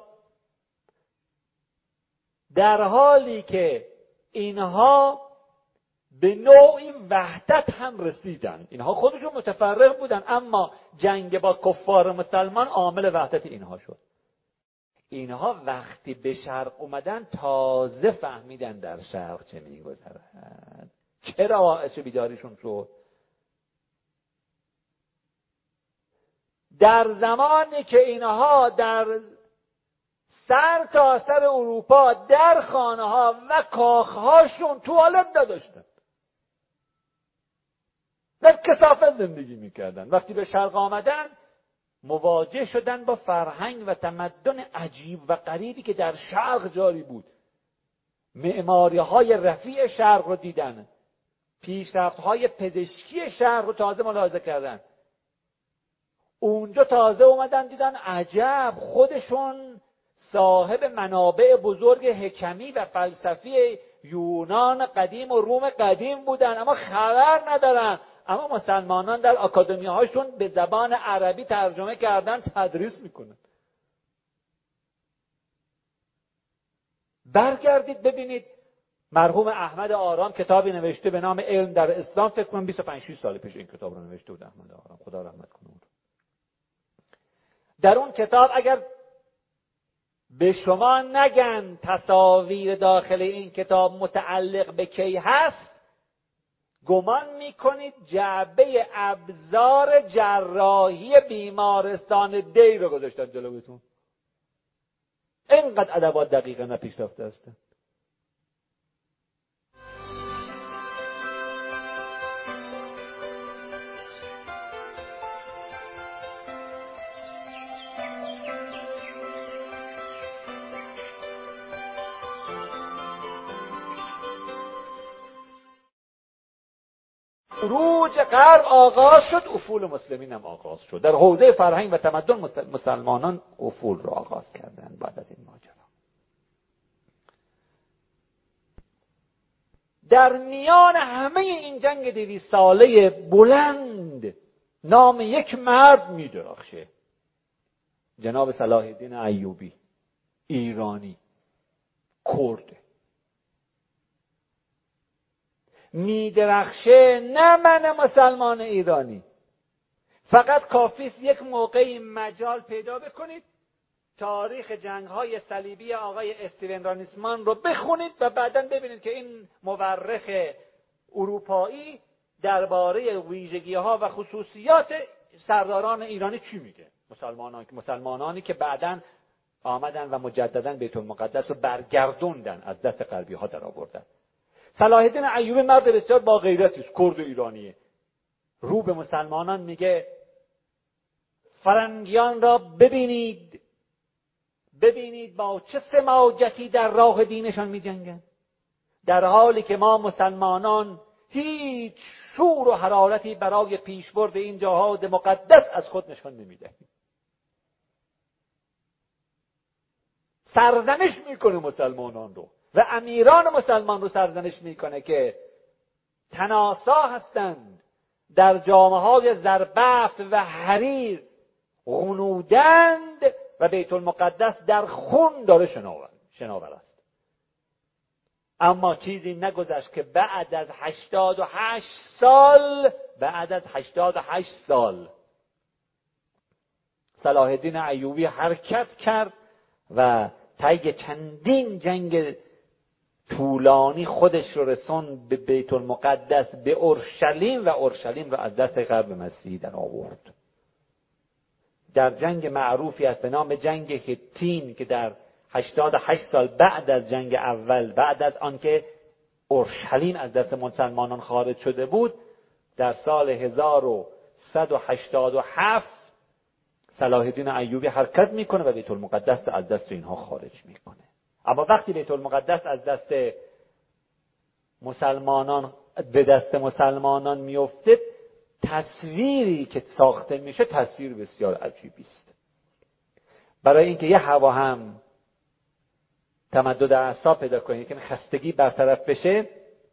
در حالی که اینها به نوعی وحدت هم رسیدن. اینها خودشون متفرق بودن، اما جنگ با کفار مسلمان عامل وحدت اینها شد. اینها وقتی به شرق اومدن تازه فهمیدن در شرق چه میگذرد، چرا باعث بیداریشون شد. در زمانی که اینها در سر تا سر اروپا در خانه ها و کاخهاشون توالت نداشتن، در کثافت زندگی میکردن، وقتی به شرق آمدن مواجه شدن با فرهنگ و تمدن عجیب و غریبی که در شرق جاری بود. معماری های رفیع شرق رو دیدن، پیشرفت های پزشکی شرق رو تازه ملاحظه کردن. اونجا تازه اومدن دیدن عجب، خودشون صاحب منابع بزرگ حکمی و فلسفی یونان قدیم و روم قدیم بودن، اما خبر ندارن. اما مسلمانان در آکادمی هاشون به زبان عربی ترجمه کردن، تدریس میکنن. برگردید ببینید مرحوم احمد آرام کتابی نوشته به نام علم در اسلام، فکر کنم 25 سال پیش این کتاب رو نوشته بود احمد آرام، خدا رحمت کنه. در اون کتاب اگر به شما نگن تصاویر داخل این کتاب متعلق به کی هست، گمان میکنید جعبه ابزار جراحی بیمارستان دی رو گذاشتن جلوتون. اینقدر ادوات دقیقه نپیشرفته هستن. خروج غرب آغاز شد، افول مسلمین هم آغاز شد. در حوزه فرهنگ و تمدن مسلمانان افول رو آغاز کردند بعد از این ماجرا. در میان همه این جنگ 200 ساله بلند نام یک مرد می‌درخشه، جناب صلاح الدین ایوبی، ایرانی، کرد. می‌درخشه نه من مسلمان ایرانی. فقط کافیست یک موقعی مجال پیدا بکنید، تاریخ جنگ‌های صلیبی آقای استیون رانیسمان رو بخونید و بعداً ببینید که این مورخ اروپایی درباره ویژگی‌ها و خصوصیات سرداران ایرانی چی میگه. مسلمانانی که بعداً آمدن و مجدداً بیت المقدس رو برگردوندن، از دست غربی‌ها در آوردن. صلاح الدین ایوبی مرد بسیار با غیرتی است، کرد و ایرانیه. رو به مسلمانان میگه فرنگیان را ببینید با چه سماجتی در راه دینشان می‌جنگند، در حالی که ما مسلمانان هیچ شور و حرارتی برای پیشبرد این جهاد مقدس از خود نشان نمی‌دهیم. سرزنش میکنه مسلمانان رو و امیران مسلمان رو سرزنش میکنه که تناسا هستند، در جامه‌های زربفت و حریر غنودند و بیت المقدس در خون داره شناور است. اما چیزی نگذشت که بعد از 88 سال صلاح الدین ایوبی حرکت کرد و طی چندین جنگ طولانی خودش رو رسون به بیت المقدس، به اورشلیم، و اورشلیم رو از دست غرب مسیحی در آورد. در جنگ معروفی است به نام جنگ هتین که در 88 سال بعد از جنگ اول، بعد از آنکه اورشلیم از دست مسلمانان خارج شده بود، در سال 1187 صلاح الدین ایوبی حرکت میکنه و بیت المقدس از دست اینها خارج میکنه. اما وقتی بیت المقدس از دست مسلمانان به دست مسلمانان میفته، تصویری که ساخته میشه تصویر بسیار عجیبی است. برای اینکه یه هوا هم تمدد اعصاب پیدا کنه که خستگی برطرف بشه،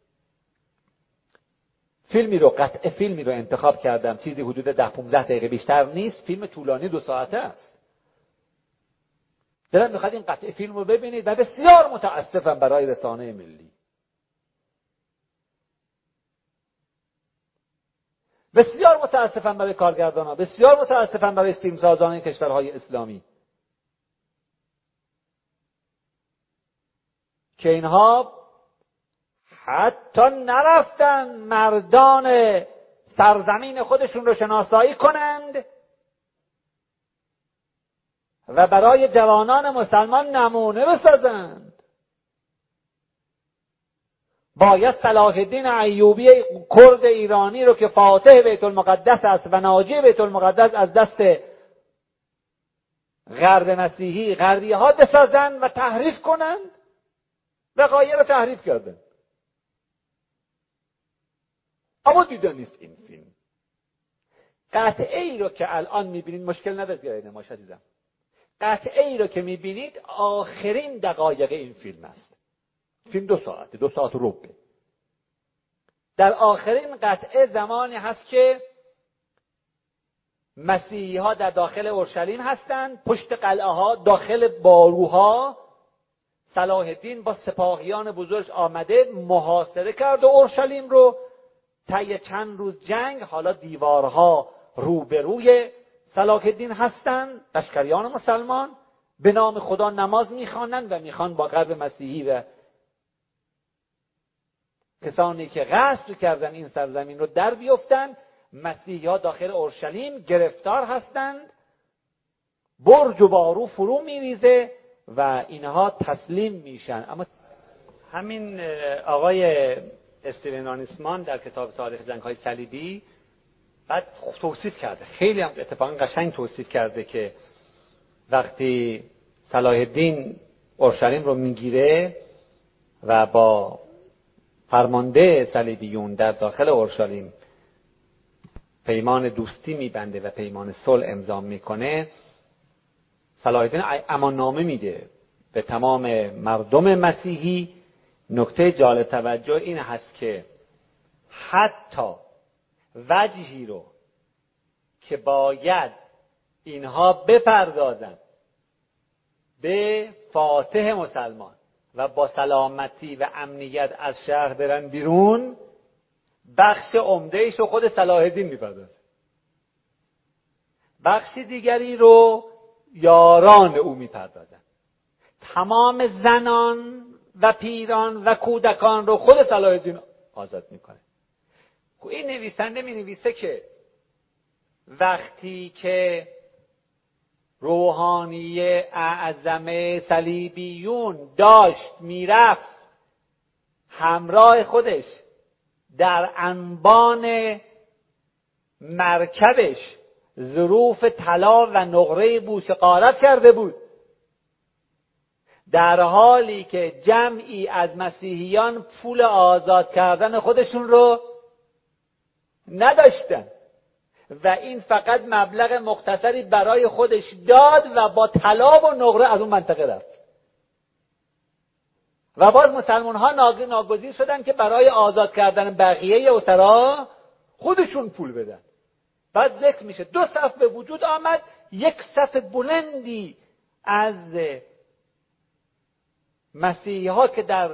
قطعه فیلمی رو انتخاب کردم، چیزی حدود 10-15 دقیقه بیشتر نیست، فیلم طولانی 2 ساعته است. دلم میخواد این قطعه فیلم رو ببینید و بسیار متاسفم برای رسانه ملی، بسیار متاسفم برای کارگردانان، بسیار متاسفم برای فیلمسازان کشورهای اسلامی که اینها حتی نرفتن مردان سرزمین خودشون رو شناسایی کنند و برای جوانان مسلمان نمونه بسازند. باید صلاح الدین ایوبی کرد ایرانی رو که فاتح بیت المقدس است و ناجی بیت المقدس از دست غرب مسیحی، غربی ها بسازند و تحریف کنند. وقایع رو تحریف کردن. اما دیده نیست این فیلم. قطعه ای رو که الان میبینید، مشکل نداره بیاید نمایش عزیزم، قطعه ای رو که میبینید آخرین دقایق این فیلم است. فیلم 2 ساعته، 2 ساعت و ربع. در آخرین قطعه زمانی هست که مسیحی ها در داخل اورشلیم هستند، پشت قلعه ها، داخل باروها صلاح الدین با سپاهیان بزرگ آمده محاصره کرد و اورشلیم رو. طی چند روز جنگ، حالا دیوارها روبروی صلاح الدین هستند، لشکریان مسلمان به نام خدا نماز میخوانند و میخوان با غرب مسیحی و کسانی که غصب کردن این سرزمین رو در بیفتن. مسیحی ها داخل اورشلیم گرفتار هستند، برج و بارو فرو میریزه و اینها تسلیم میشن. اما همین آقای استیون رانیسمان در کتاب تاریخ جنگ‌های صلیبی بعد توصیف کرده، خیلی هم اتفاقا قشنگ توصیف کرده که وقتی صلاح الدین اورشلیم رو میگیره و با فرمانده صلیبیون در داخل اورشلیم پیمان دوستی میبنده و پیمان صلح امضا میکنه، صلاح الدین اماننامه میده به تمام مردم مسیحی. نکته جالب توجه این هست که حتی وجهی رو که باید اینها بپردازن به فاتح مسلمان و با سلامتی و امنیت از شهر برن بیرون، بخش عمده‌ایش رو خود صلاح الدین میپردازه، بخش دیگری رو یاران او میپردازن. تمام زنان و پیران و کودکان رو خود صلاح الدین آزاد میکنه. این نویسنده می نویسه که وقتی که روحانی اعظم صلیبیون داشت میرفت همراه خودش در انبان مرکبش ظروف طلا و نقره بود که غارت کرده بود، در حالی که جمعی از مسیحیان پول آزاد کردن خودشون رو نداشتن و این فقط مبلغ مختصری برای خودش داد و با طلا و نقره از اون منطقه رفت و باز مسلمان ها ناگزیر شدن که برای آزاد کردن بقیه اسرا خودشون پول بدن. بعد ذکر میشه 2 صف به وجود آمد، یک صف بلندی از مسیحی ها که در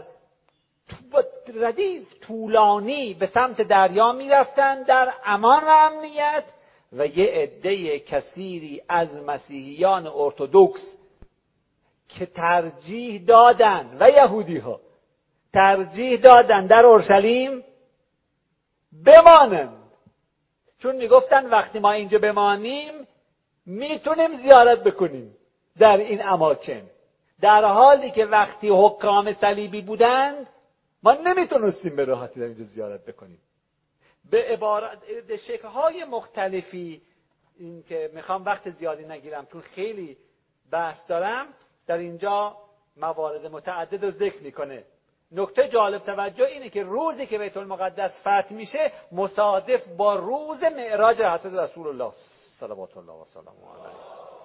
ردیف طولانی به سمت دریا میرفتن در امان و امنیت، و یه عده کثیری از مسیحیان ارتدوکس که ترجیح دادن و یهودی ها ترجیح دادن در اورشلیم بمانند، چون میگفتن وقتی ما اینجا بمانیم میتونیم زیارت بکنیم در این اماکن، در حالی که وقتی حکام صلیبی بودند ما نمیتونستیم به راحتی در اینجا زیارت بکنیم. به عبارت شکل‌های مختلفی، این که میخوام وقت زیادی نگیرم چون خیلی بحث دارم، در اینجا موارد متعدد رو ذکر میکنه. نکته جالب توجه اینه که روزی که بیت المقدس فتح میشه مصادف با روز معراج حضرت رسول الله صلوات الله و سلامه علیه.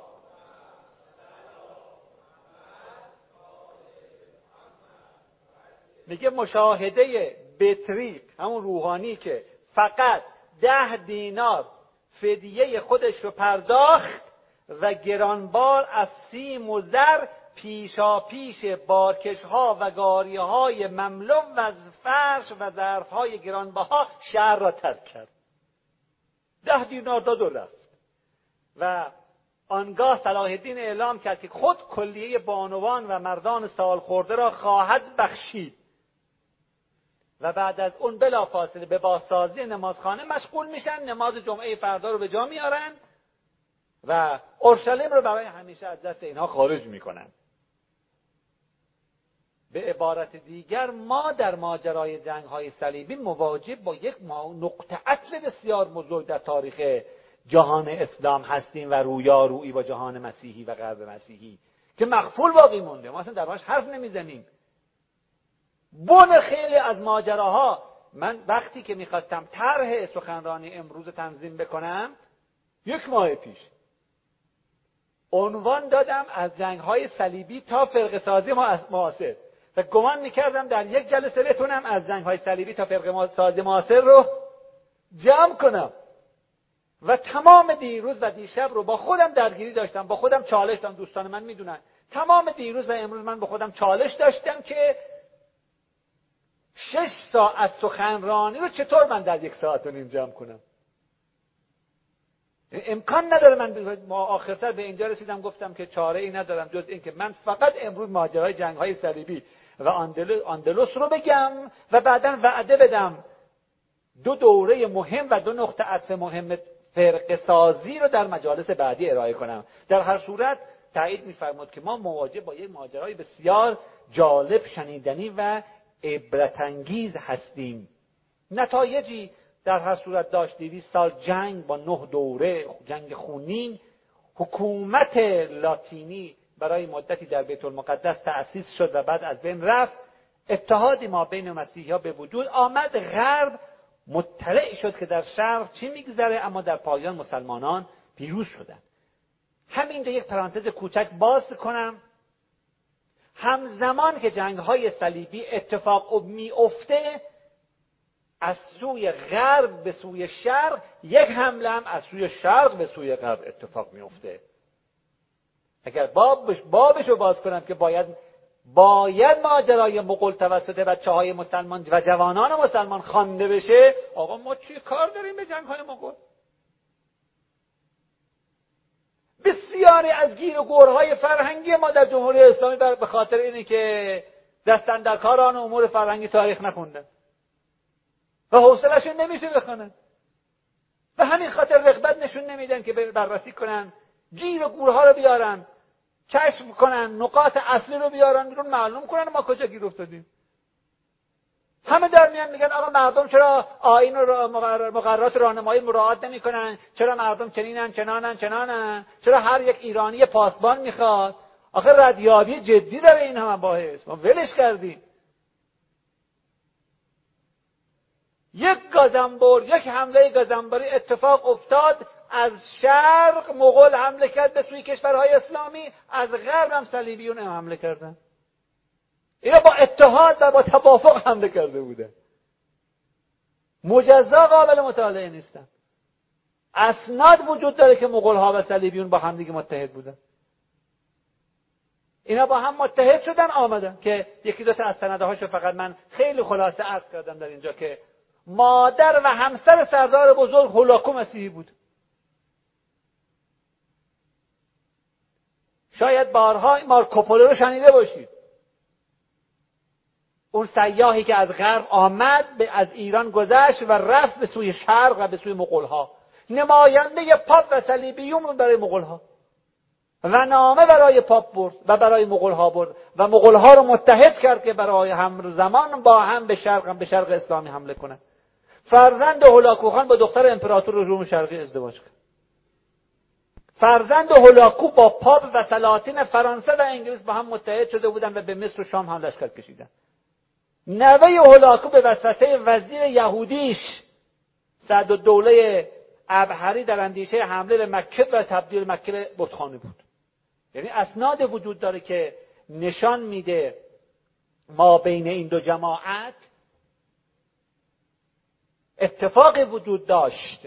میگه مشاهده بطریق، همون روحانی که فقط 10 دینار فدیه خودش رو پرداخت و گرانبار از سیم و زر پیشا پیش بارکش‌ها و گاریه‌های مملو و از فرش و ظرف‌های گرانبها شهر را ترک کرد. 10 دینار داد و رفت. و آنگاه صلاح الدین اعلام کرد که خود کلیه بانوان و مردان سالخورده را خواهد بخشید. و بعد از اون بلافاصله به بازسازی نمازخانه مشغول میشن، نماز جمعه فردا رو به جا میارن و اورشلیم رو برای همیشه از دست اینها خارج میکنن. به عبارت دیگر ما در ماجرای جنگ‌های صلیبی مواجه با یک نقطه عطف بسیار بزرگ در تاریخ جهان اسلام هستیم و رویارویی با جهان مسیحی و غرب مسیحی که مخفول باقی مونده. ما اصلا دربارش حرف نمیزنیم. بن خیلی از ماجراها، من وقتی که میخواستم طرح سخنرانی امروز تنظیم بکنم 1 ماه پیش عنوان دادم از جنگ‌های صلیبی تا فرقه سازی معاصر و گمان میکردم در یک جلسه بتونم از جنگ‌های صلیبی تا فرقه سازی معاصر رو جمع کنم و تمام دیروز و دیشب رو با خودم درگیری داشتم، با خودم چالش داشتم. دوستان من میدونن تمام دیروز و امروز من با خودم چالش داشتم که 6 ساعت سخنرانی رو چطور من در 1 ساعت و نیم جمع کنم. امکان نداره. من آخر سر به اینجا رسیدم گفتم که چاره ای ندارم جز این که من فقط امروز ماجرای جنگ‌های صلیبی و اندلس رو بگم و بعداً وعده بدم 2 دوره مهم و 2 نقطه عطف مهم فرقه سازی رو در مجالس بعدی ارائه کنم. در هر صورت تایید می‌فرمود که ما مواجه با یک ماجرای بسیار جالب، شنیدنی و عبرت انگیز هستیم. نتایجی در هر صورت داشت. 200 سال جنگ با 9 دوره جنگ خونین. حکومت لاتینی برای مدتی در بیت المقدس تأسیس شد و بعد از بین رفت. اتحادی ما بین مسیحی‌ها به وجود آمد. غرب مطلع شد که در شرق چی میگذره، اما در پایان مسلمانان پیروز شدند. همینجا یک پرانتز کوچک باز کنم. همزمان که جنگ‌های صلیبی اتفاق می‌افته، از سوی غرب به سوی شرق یک حمله هم از سوی شرق به سوی غرب اتفاق می‌افته. اگر بابش رو باز کنم که باید ماجرای مغول توسط بچه‌های مسلمان و جوانان مسلمان خوانده بشه، آقا ما چی کار داریم به جنگ‌های مغول؟ بسیاری از گیر و گورهای فرهنگی ما در جمهوری اسلامی به خاطر اینه که دستن در کاران امور فرهنگی تاریخ نخوندن و حوصله‌شون نمیشه بخونن و همین خاطر رغبت نشون نمیدن که بررسی کنن، گیر و گورها رو بیارن، کشف کنن، نقاط اصلی رو بیارن بیرون، معلوم کنن ما کجا گیر افتادیم. همه در میان میگن آقا مردم چرا آیین و مقررات راهنمایی مراعات نمیکنن، چرا مردم چنینن چنانن، چرا هر یک ایرانی پاسبان میخواد. آخه ردیابی جدی داره این هم باعث ما ولش کردیم. یک حمله گازنبری اتفاق افتاد، از شرق مغول حمله کرد به سوی کشورهای اسلامی، از غرب هم صلیبیون حمله کردن. اینا با اتحاد و با توافق حمله کرده بودن. مجزا قابل مطالعه نیستن. اسناد وجود داره که مغول‌ها و صلیبیون با هم دیگه متحد بودن. اینا با هم متحد شدن آمدن که 1-2 تا از سندهاشو فقط من خیلی خلاصه عرض کردم در اینجا که مادر و همسر سردار بزرگ هولاکو مسیحی بود. شاید بارها مارکوپولو رو شنیده باشید. اون سیاحی که از غرب آمد، از ایران گذشت و رفت به سوی شرق و به سوی مغول‌ها. نماینده پاپ و صلیبیون برای مغول‌ها و نامه برای پاپ برد و برای مغول‌ها برد و مغول‌ها رو متحد کرد که برای همزمان با هم به شرق اسلامی حمله کنند. فرزند هولاکو خان با دختر امپراتور روم شرقی ازدواج کرد. فرزند هولاکو با پاپ و سلاطین فرانسه و انگلیس با هم متحد شده بودند و به مصر و شام هم لشکر کشیدند. نوه هولاکو به وسوسه وزیر یهودیش سعدالدوله ابهری در اندیشه حمله به مکه و تبدیل مکه به بتخانه بود. یعنی اسناد وجود داره که نشان میده ما بین این دو جماعت اتفاقی وجود داشت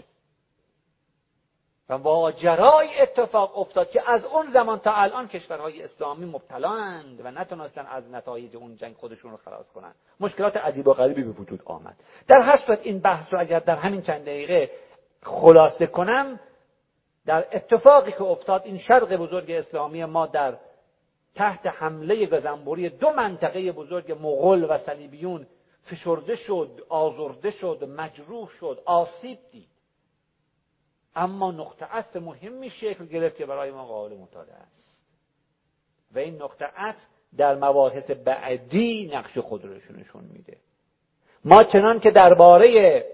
و ماجرای اتفاق افتاد که از اون زمان تا الان کشورهای اسلامی مبتلااند و نتونستن از نتایج اون جنگ خودشون رو خلاص کنن. مشکلات عجیب و غریبی به وجود آمد. در هر صورت این بحث رو اگر در همین چند دقیقه خلاصه کنم، در اتفاقی که افتاد این شرق بزرگ اسلامی ما در تحت حمله گزنبوری دو منطقه بزرگ مغول و صلیبیون فشرده شد، آزرده شد، مجروح شد، آسیب دید. اما نقطه عطف مهمی شکل گرفت که برای ما قابل مطالعه است و این نقطه عطف در مباحث بعدی نقش خود رو نشون میده. ما چنان که درباره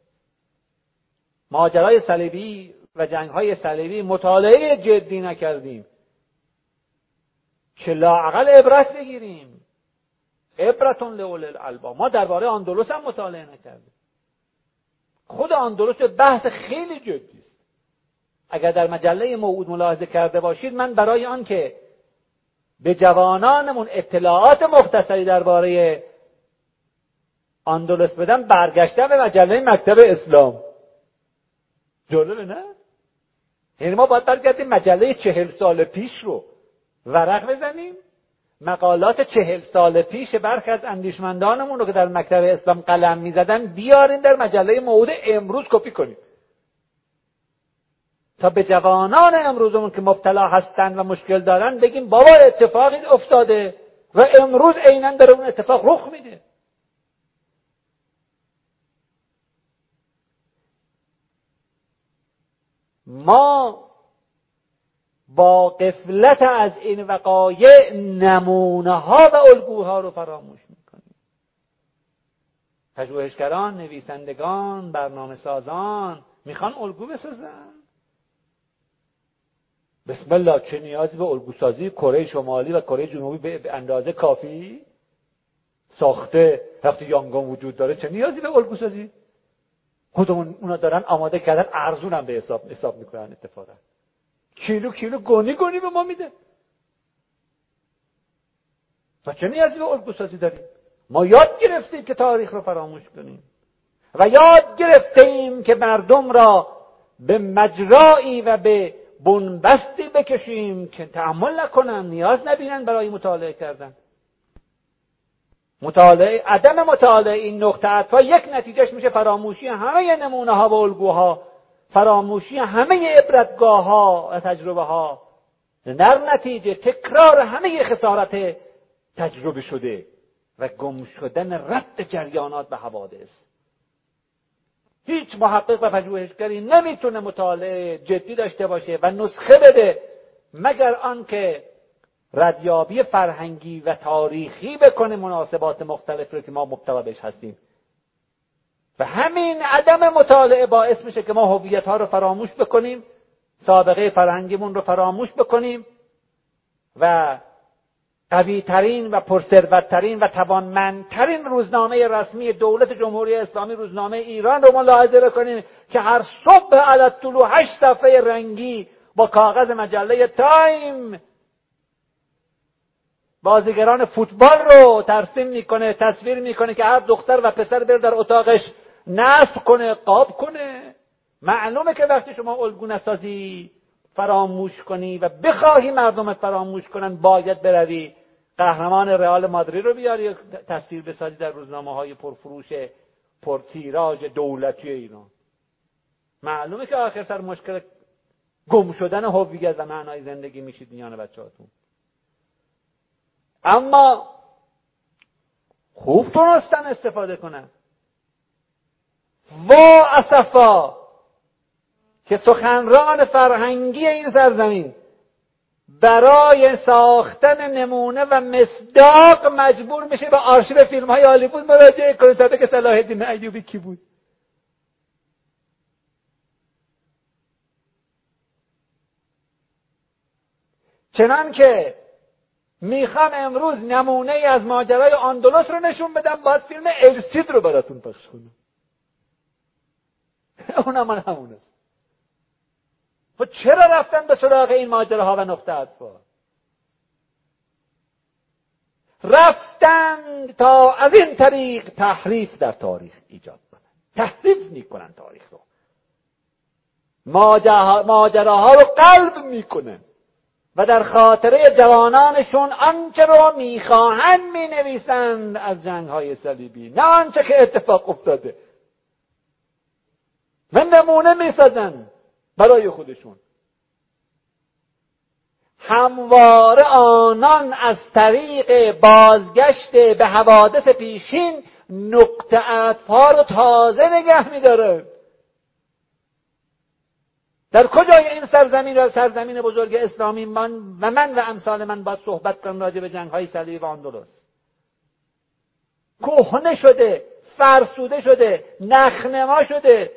ماجرای صلیبی و جنگ‌های صلیبی مطالعه جدی نکردیم که لااقل عبرت بگیریم، عبرتون لأولی الالباب. ما درباره اندلس هم مطالعه نکردیم. خود اندلس بحث خیلی جدی است. اگر در مجله موعود ملاحظه کرده باشید، من برای آن که به جوانانمون اطلاعات مختصری درباره اندلس بدم برگشتم به مجله مکتب اسلام. جالبه نه؟ یعنی ما باید برگردیم مجله 40 سال پیش رو ورق بزنیم، مقالات 40 سال پیش برخی از اندیشمندانمون رو که در مکتب اسلام قلم میزدن بیارین در مجله موعود امروز کپی کنیم تا به جوانان امروزمون که مبتلا هستن و مشکل دارن بگیم بابا اتفاقی افتاده و امروز عیناً داره اون اتفاق رخ میده. ما با غفلت از این وقایع نمونه ها و الگوها رو فراموش میکنیم. پژوهشگران، نویسندگان، برنامه سازان میخوان الگو بسازن. بسم الله، چه نیازی به الگوسازی کره شمالی و کره جنوبی به اندازه کافی ساخته وقتی یانگون وجود داره؟ چه نیازی به الگوسازی؟ خودمون اونا دارن آماده کردن، ارزون هم به حساب میکنن. اتفاقا کیلو گونی به ما میده. و چه نیازی به الگوسازی داریم؟ ما یاد گرفتیم که تاریخ رو فراموش کنیم و یاد گرفتیم که مردم را به مجرایی و به بنبستی بکشیم که تأمل نکنن، نیاز نبینن برای مطالعه کردن. عدم مطالعه این نقطه عطف‌ها یک نتیجهش میشه فراموشی همه نمونه ها و الگوها، فراموشی همه عبرتگاه ها و تجربه ها، در نتیجه تکرار همه خسارت تجربه شده و گم شدن رد جریانات به حوادث. هیچ محقق و پژوهشگری نمیتونه مطالعه جدی داشته باشه و نسخه بده مگر آنکه ردیابی فرهنگی و تاریخی بکنه مناسبات مختلف رو که ما مبتلا بهش هستیم. و همین عدم مطالعه باعث میشه که ما هویت ها رو فراموش بکنیم، سابقه فرهنگیمون رو فراموش بکنیم و قوی ترین و پرثروت ترین و توانمندترین روزنامه رسمی دولت جمهوری اسلامی، روزنامه ایران رو ملاحظه بکنیم که هر صبح علی الطلوع 8 صفحه رنگی با کاغذ مجله تایم بازیگران فوتبال رو ترسیم میکنه، تصویر میکنه که هر دختر و پسر بره در اتاقش نصب کنه، قاب کنه. معلومه که وقتی شما الگو نسازی فراموش کنی و بخواهی مردمت فراموش کنن، باید بروی قهرمان رئال مادرید رو بیاری تصویر بسازی در روزنامه‌های پرفروش پرتیراژ دولتی ایران. معلومه که آخر سر مشکل گم شدن هویت و معنای زندگی میشید میان بچه‌هاتون. اما خوب تونستن استفاده کنن. وا اسفا که سخنران فرهنگی این سرزمین برای ساختن نمونه و مصداق مجبور میشه به آرشیو فیلم‌های هالیوود مراجعه کنه تا بگه صلاح الدین ایوبی کی بود. چنان که میخوام امروز نمونه ای از ماجرای آندلس رو نشون بدم، باید فیلم السید رو براتون پخش کنم. اونم همون است. خب چرا رفتن به سراغ این ماجراها و نقطه عطف؟ رفتن تا از این طریق تحریف در تاریخ ایجاد کنن، تحریف میکنن تاریخ رو، ماجراها رو قلب میکنن و در خاطره جوانانشون آنچه رو میخواهند مینویسند از جنگ‌های صلیبی، نه آنچه که اتفاق افتاده، و نمونه میسازن برای خودشون. همواره آنان از طریق بازگشت به حوادث پیشین نقطه عطف‌ها رو تازه نگه می‌دارند. در کجای این سرزمین بزرگ اسلامی من و امثال من باید صحبت کنم راجع به جنگ‌های صلیبی و آندلس؟ کهنه شده، فرسوده شده، نخنما شده،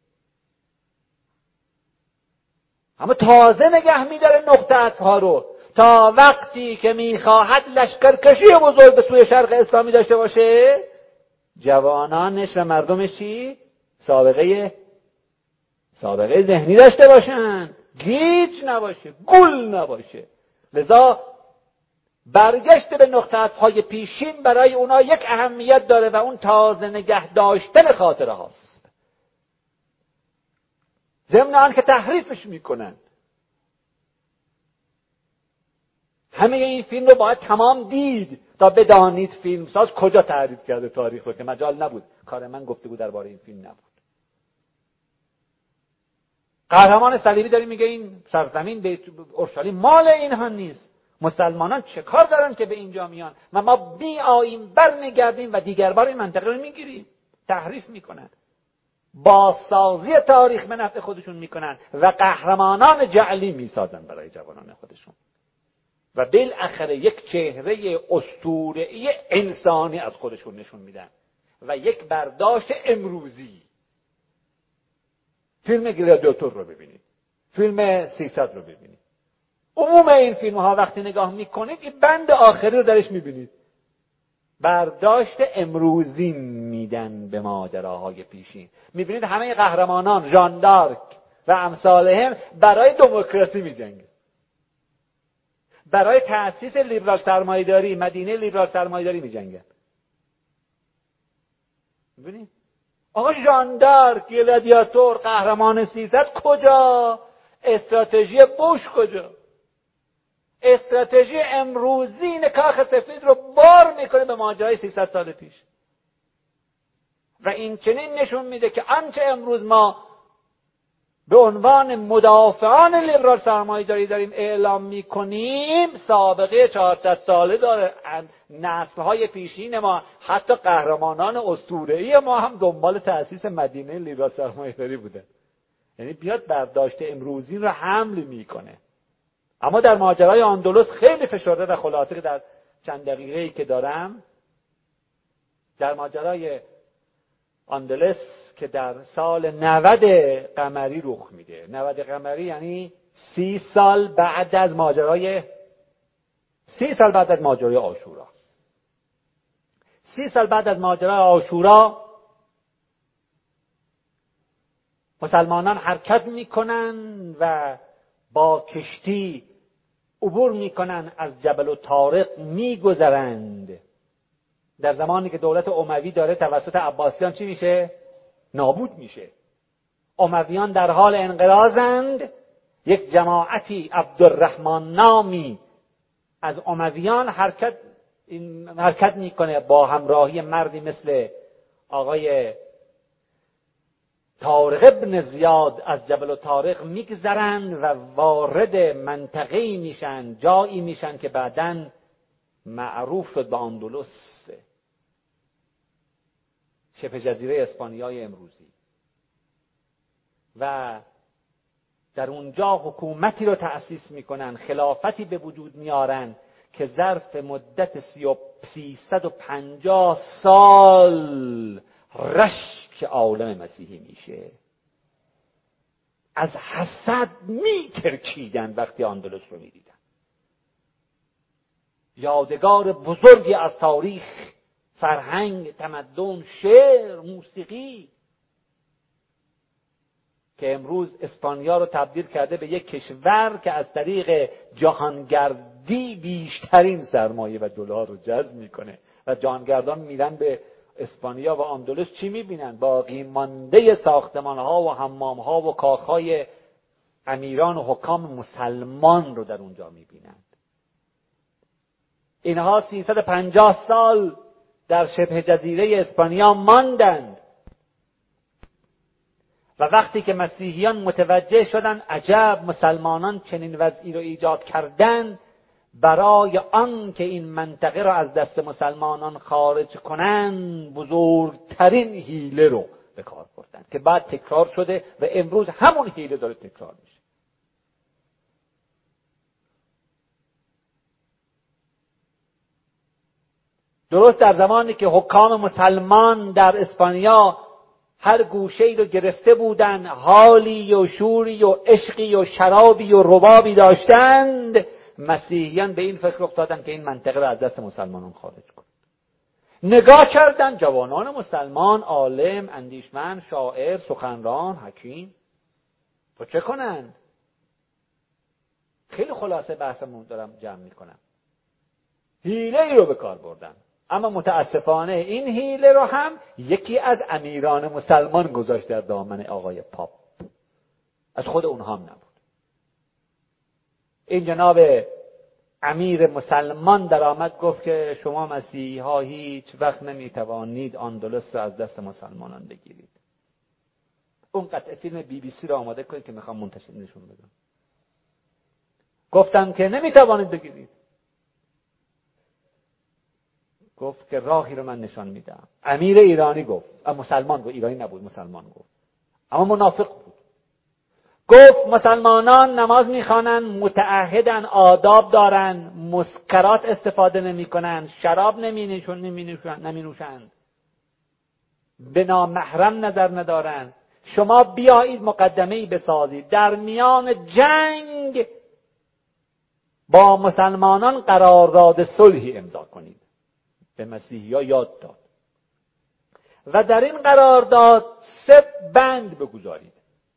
اما تازه نگه می‌داره نقطه عطف‌ها رو تا وقتی که می‌خواهد لشکرکشی بزرگ به سوی شرق اسلامی داشته باشه، جوانانش و مردمش چی؟ سابقه ذهنی داشته باشن، گیج نباشه، گول نباشه. لذا برگشت به نقطه عطف‌های پیشین برای اونا یک اهمیت داره و اون تازه نگه داشتن خاطره هاست، ضمن آن که تحریفش میکنن. همه این فیلم رو باید تمام دید تا بدانید فیلمساز کجا تعریف کرده تاریخ رو، که مجال نبود، کار من گفتگو درباره این فیلم نبود. قهرمان صلیبی داره میگه این سرزمین به اورشلیم مال اینها نیست، مسلمانان چه کار دارن که به اینجا میان و ما میاییم برمیگردیم و دیگر بار این منطقه رو میگیریم. تحریف میکنن، بازسازی تاریخ به نفع خودشون میکنن و قهرمانان جعلی میسازن برای جوانان خودشون و بالاخره یک چهره اسطوره‌ای انسانی از خودشون نشون میدن و یک برداشت امروزی. فیلم گلادیاتور رو ببینید، فیلم 300 رو ببینید، عموم این فیلم ها وقتی نگاه میکنید این بند آخری رو درش میبینید، برداشت امروزی میدن به ماجراهای پیشین. میبینید همه قهرمانان ژان دارک و امثالهم برای دموکراسی میجنگن، برای تأسیس لیبرال سرمایه‌داری، مدینه لیبرال سرمایه‌داری میجنگن. میبینید آقا ژان دارک، گلادیاتور، قهرمان 300 کجا؟ استراتژی بوش کجا؟ استراتژی امروزی این کاخ سفید رو بار میکنه به ماجرای 300 سال پیش و این چنین نشون میده که آنچه امروز ما به عنوان مدافعان لیبرال سرمایه‌داری داریم اعلام میکنیم سابقه 400 ساله داره. نسل‌های پیشین ما، حتی قهرمانان اسطوره‌ای ما هم دنبال تأسیس مدینه لیبرال سرمایه‌داری بودن. یعنی بیاد برداشت امروزی رو حمل میکنه. اما در ماجرای آندلس خیلی فشرده و خلاصه که در چند دقیقه‌ای که دارم، در ماجرای آندلس که در سال 90 قمری رخ میده. 90 قمری یعنی 30 سال بعد از ماجرای عاشورا. 30 سال بعد از ماجرای عاشورا مسلمانان حرکت میکنن و با کشتی عبور میکنن، از جبل الطارق میگذرند. در زمانی که دولت اموی داره توسط عباسیان چی میشه؟ نابود میشه. امویان در حال انقراضند. یک جماعتی عبدالرحمن نامی از امویان حرکت میکنه با همراهی مردی مثل آقای طارق ابن زیاد، از جبل الطارق میگذرند و وارد منطقه‌ای میشن، جایی میشن که بعداً معروف شد به آندلس، شبه جزیره اسپانیای امروزی، و در اونجا حکومتی رو تأسیس میکنن، خلافتی به وجود میارن که ظرف مدت 350 سال رشک عالم مسیحی میشه. از حسد میترکیدن وقتی آندلس رو میدیدن. یادگار بزرگی از تاریخ، فرهنگ، تمدن، شعر، موسیقی، که امروز اسپانیا رو تبدیل کرده به یک کشور که از طریق جهانگردی بیشترین سرمایه و دلار رو جذب میکنه و جهانگردان میرن به اسپانیا و اندلس چی میبینن؟ باقی مانده ساختمان‌ها و حمام‌ها و کاخ‌های امیران و حکام مسلمان رو در اونجا میبینند. اینها 350 سال در شبه جزیره اسپانیا ماندند و وقتی که مسیحیان متوجه شدند عجب مسلمانان چنین وضعی رو ایجاد کردند، برای آن که این منطقه را از دست مسلمانان خارج کنند بزرگترین حیله رو به کار بردند که بعد تکرار شده و امروز همون حیله داره تکرار میشه. درست در زمانی که حکام مسلمان در اسپانیا هر گوشه‌ای رو گرفته بودند، حالی و شوری و عشقی و شرابی و ربابی داشتند، مسیحیان به این فکر افتادند که این منطقه را از دست مسلمانان خارج کنند. نگاه کردند جوانان مسلمان، عالم، اندیشمند، شاعر، سخنران، حکیم، تو چه کنند؟ خیلی خلاصه بحثمون دارم جمع میکنم. حیله ای رو به کار بردن، اما متاسفانه این حیله رو هم یکی از امیران مسلمان گذاشت در دامن آقای پاپ، از خود اونها هم نبود. این جناب امیر مسلمان در آمد گفت که شما مسیحی ها هیچ وقت نمیتوانید اندلس رو از دست مسلمانان بگیرید. اون قطعه فیلم BBC رو آماده کنید که میخوام منتشر نشون بدم. گفتم که نمیتوانید بگیرید. گفت که راهی رو من نشان میدم. امیر ایرانی گفت، مسلمان گفت، ایرانی نبود، مسلمان گفت، اما منافق بود. گفت مسلمانان نماز میخوانند، متعهدن، آداب دارن، مسکرات استفاده نمیکنن، شراب نمینوشند، به نامحرم نظر ندارن. شما بیایید مقدمه‌ای بسازید، در میان جنگ با مسلمانان قرارداد صلحی امضا کنید. به مسیحی‌ها یاد داد و در این قرارداد 3 بند بگذارید.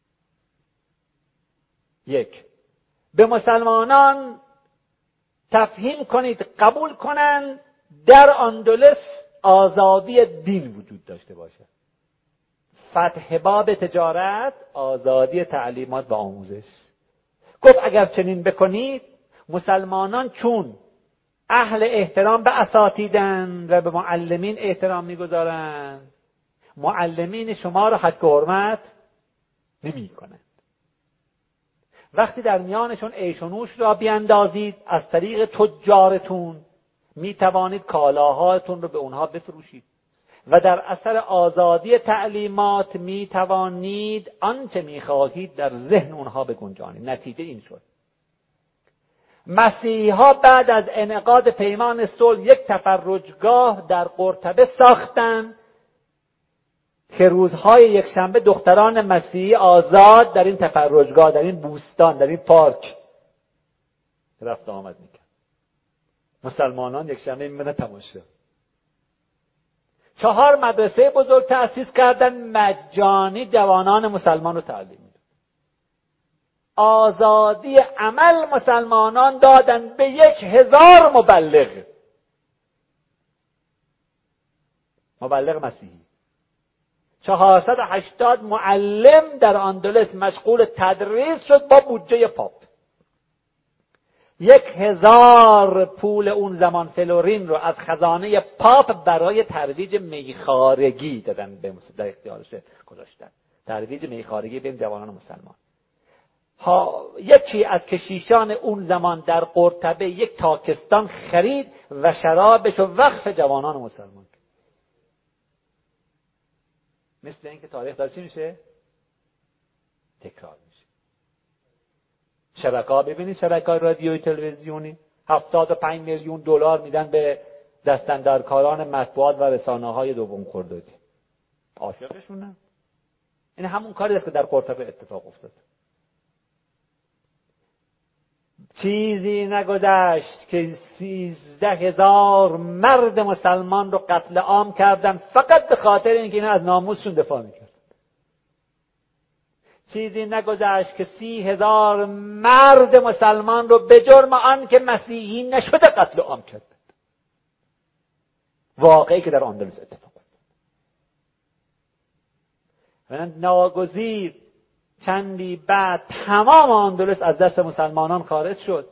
1. به مسلمانان تفهیم کنید قبول کنند در اندلس آزادی دین وجود داشته باشه، فتح باب تجارت، آزادی تعلیمات و آموزش. گفت اگر چنین بکنید مسلمانان چون اهل احترام به اساتیدن و به معلمین احترام میگذارند، معلمین شما را حق و حرمت نمی کنند. وقتی در میانشون عیش و نوش را بیندازید، از طریق تجارتون می توانید کالاهاتون رو به اونها بفروشید و در اثر آزادی تعلیمات می توانید آنچه می خواهید در ذهن اونها بگنجانید. نتیجه این شد مسیحی ها بعد از انعقاد پیمان صلح یک تفرجگاه در قرطبه ساختند که روزهای یکشنبه دختران مسیحی آزاد در این تفرجگاه، در این بوستان، در این پارک رفت آمد میکرد. مسلمانان یکشنبه میمونن تماشا. 4 مدرسه بزرگ تأسیس کردن، مجانی جوانان مسلمان رو تعلیم میدن. آزادی عمل مسلمانان دادن به 1000 مبلغ مسیحی. 480 معلم در اندلس مشغول تدریس شد با بودجه پاپ. 1000 پول اون زمان فلورین رو از خزانه پاپ برای ترویج میخارگی دادن، به در اختیارش گذاشتن. ترویج میخارگی بین جوانان مسلمان. یکی از کشیشان اون زمان در قرطبه یک تاکستان خرید و شرابش رو وقف جوانان مسلمان کرد. مثل اینکه تاریخ داره چی میشه؟ تکرار میشه. شبکه‌ها ببینید، شبکه‌های رادیویی تلویزیونی 75 میلیون دلار میدن به دستاندرکاران مطبوعات و رسانه‌های دوم خردادی. عاشقشونن. این همون کاری است که در قرطبه اتفاق افتاد. چیزی نگذشت که 13,000 مرد مسلمان رو قتل عام کردن فقط به خاطر اینکه اینا از ناموسشون دفاع میکردن. چیزی نگذشت که 30,000 مرد مسلمان رو به جرم آن که مسیحی نشده قتل عام کردن. واقعی که در اندلس اتفاق افتاد. ناگزیر چندی بعد تمام اندلس از دست مسلمانان خارج شد.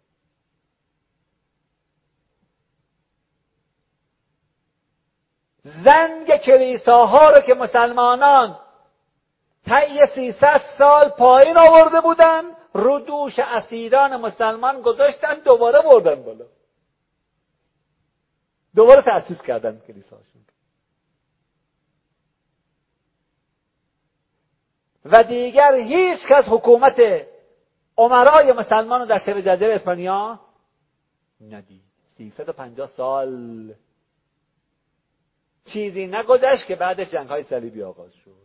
زنگ کلیساها رو که مسلمانان طی 300 سال پایین آورده بودن، رو دوش اسیران مسلمان گذاشتن، دوباره بردن بالا، دوباره تأسیس کردن کلیساشون. و دیگر هیچ کس حکومت امرای مسلمان رو در شبه جزیره اسپانیا ندید. 350 سال چیزی نگذشت که بعدش جنگ‌های صلیبی آغاز شد.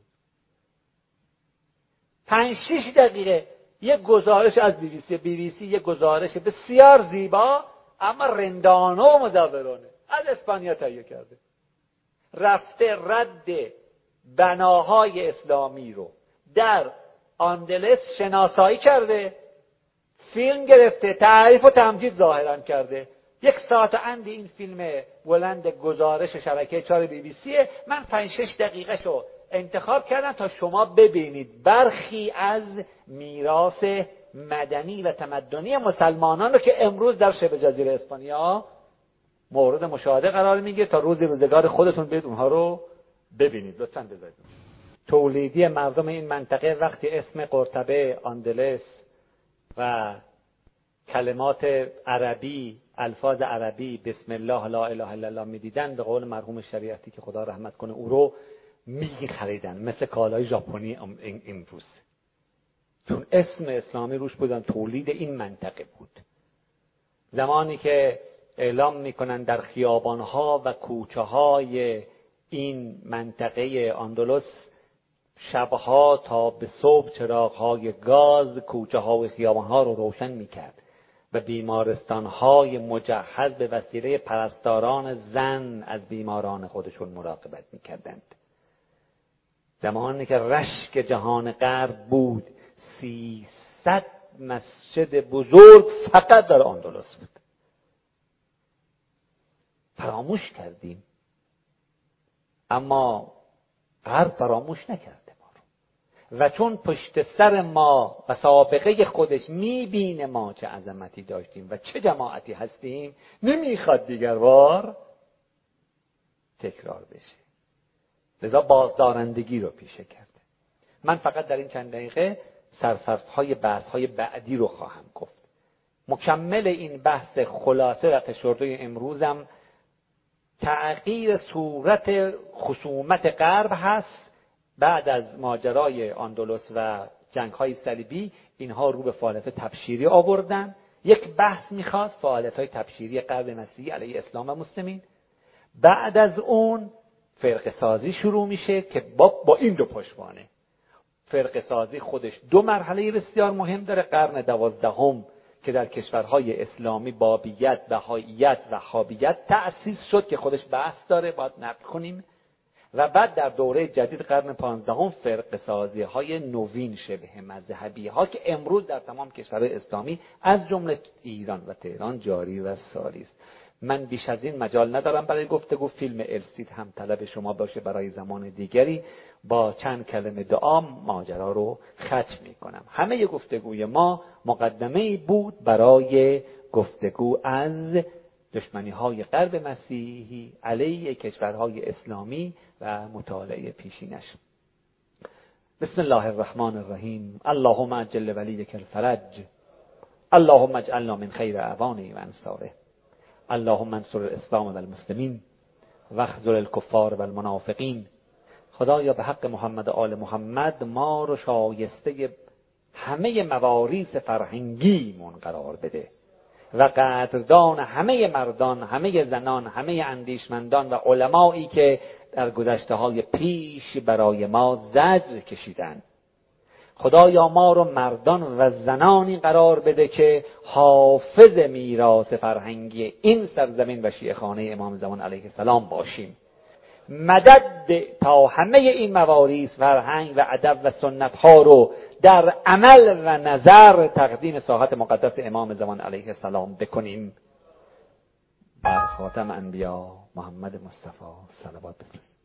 5-6 دقیقه یک گزارش از بی بی سی یک گزارش بسیار زیبا اما رندانه و مزورانه از اسپانیا تهیه کرده. رفته رد بناهای اسلامی رو در اندلس شناسایی کرده، فیلم گرفته، تعریف و تمجید ظاهرا کرده. 1 ساعت اندی این فیلم بلند گزارش شبکه 4 بی بی سیه. من 5-6 دقیقه شو انتخاب کردم تا شما ببینید برخی از میراث مدنی و تمدنی مسلمانان رو که امروز در شبه جزیره اسپانیا مورد مشاهده قرار میگیره، تا روزی روزگار خودتون برید اونها رو ببینید. لطفاً بذارید. تولیدی مردم این منطقه وقتی اسم قرطبه، اندلس و کلمات عربی، الفاظ عربی، بسم الله لا اله الا الله میدیدن، به قول مرحوم شریعتی که خدا رحمت کنه او رو میخریدن مثل کالای ژاپنی امروز، چون اسم اسلامی روش بودن. تولید این منطقه بود. زمانی که اعلام میکنن در خیابانها و کوچه های این منطقه اندلس شبها تا به صبح چراغ‌های گاز کوچه ها و خیابانها رو روشن میکرد و بیمارستان‌های مجهز به وسیله پرستاران زن از بیماران خودشون مراقبت میکردند. زمانی که رشک جهان غرب بود، 300 مسجد بزرگ فقط در اندلس بود. فراموش کردیم، اما غرب فراموش نکرده ما رو. و چون پشت سر ما و سابقه خودش میبینه ما چه عظمتی داشتیم و چه جماعتی هستیم، نمیخواد دیگر بار تکرار بشه، لذا بازدارندگی رو پیشه کرده. من فقط در این چند دقیقه سرفصل‌های بحث‌های بعدی رو خواهم گفت. مکمل این بحث خلاصه و فشرده امروزم تغییر صورت خصومت غرب هست. بعد از ماجرای اندلس و جنگ‌های صلیبی اینها رو به فعالیت تبشیری آوردن. یک بحث میخواد فعالیت‌های تبشیری غرب مسیحی علیه اسلام و مسلمین. بعد از اون فرقه سازی شروع میشه که با این دو پشتوانه. فرقه سازی خودش 2 مرحله بسیار مهم داره. قرن 12 که در کشورهای اسلامی بابیت، بهاییت و وهابیت تأسیس شد که خودش بحث داره، باید نقل کنیم. و بعد در دوره جدید قرن 15 فرقه سازی های نوین شبه مذهبی ها که امروز در تمام کشورهای اسلامی از جمله ایران و تهران جاری و ساری است. من بیش از این مجال ندارم برای گفتگو. فیلم السید هم طلب شما باشه برای زمان دیگری. با چند کلمه دعا ماجرا رو ختم میکنم. همه گفتگوی ما مقدمه‌ای بود برای گفتگو از دشمنی‌های غرب مسیحی علیه کشورهای اسلامی و مطالعه پیشینش. بسم الله الرحمن الرحیم. اللهم اجل ولیک الفرج، اللهم اجعلنا من خیر اعوانه و انصاره، اللهم انصر الاسلام و المسلمین و اخذل الکفار و المنافقین. خدایا به حق محمد و آل محمد ما رو شایسته همه مواریث فرهنگیمون قرار بده و قدردان همه مردان، همه زنان، همه اندیشمندان و علمایی که در گذشته های پیش برای ما زجر کشیدند. خدایا ما رو مردان و زنانی قرار بده که حافظ میراث فرهنگی این سرزمین و شیعه خانه امام زمان علیه السلام باشیم. مدد تا همه این مواریث، فرهنگ و ادب و سنت ها رو در عمل و نظر تقدیم ساحت مقدس امام زمان علیه السلام بکنیم. بر خاتم انبیا محمد مصطفی صلوات بفرست.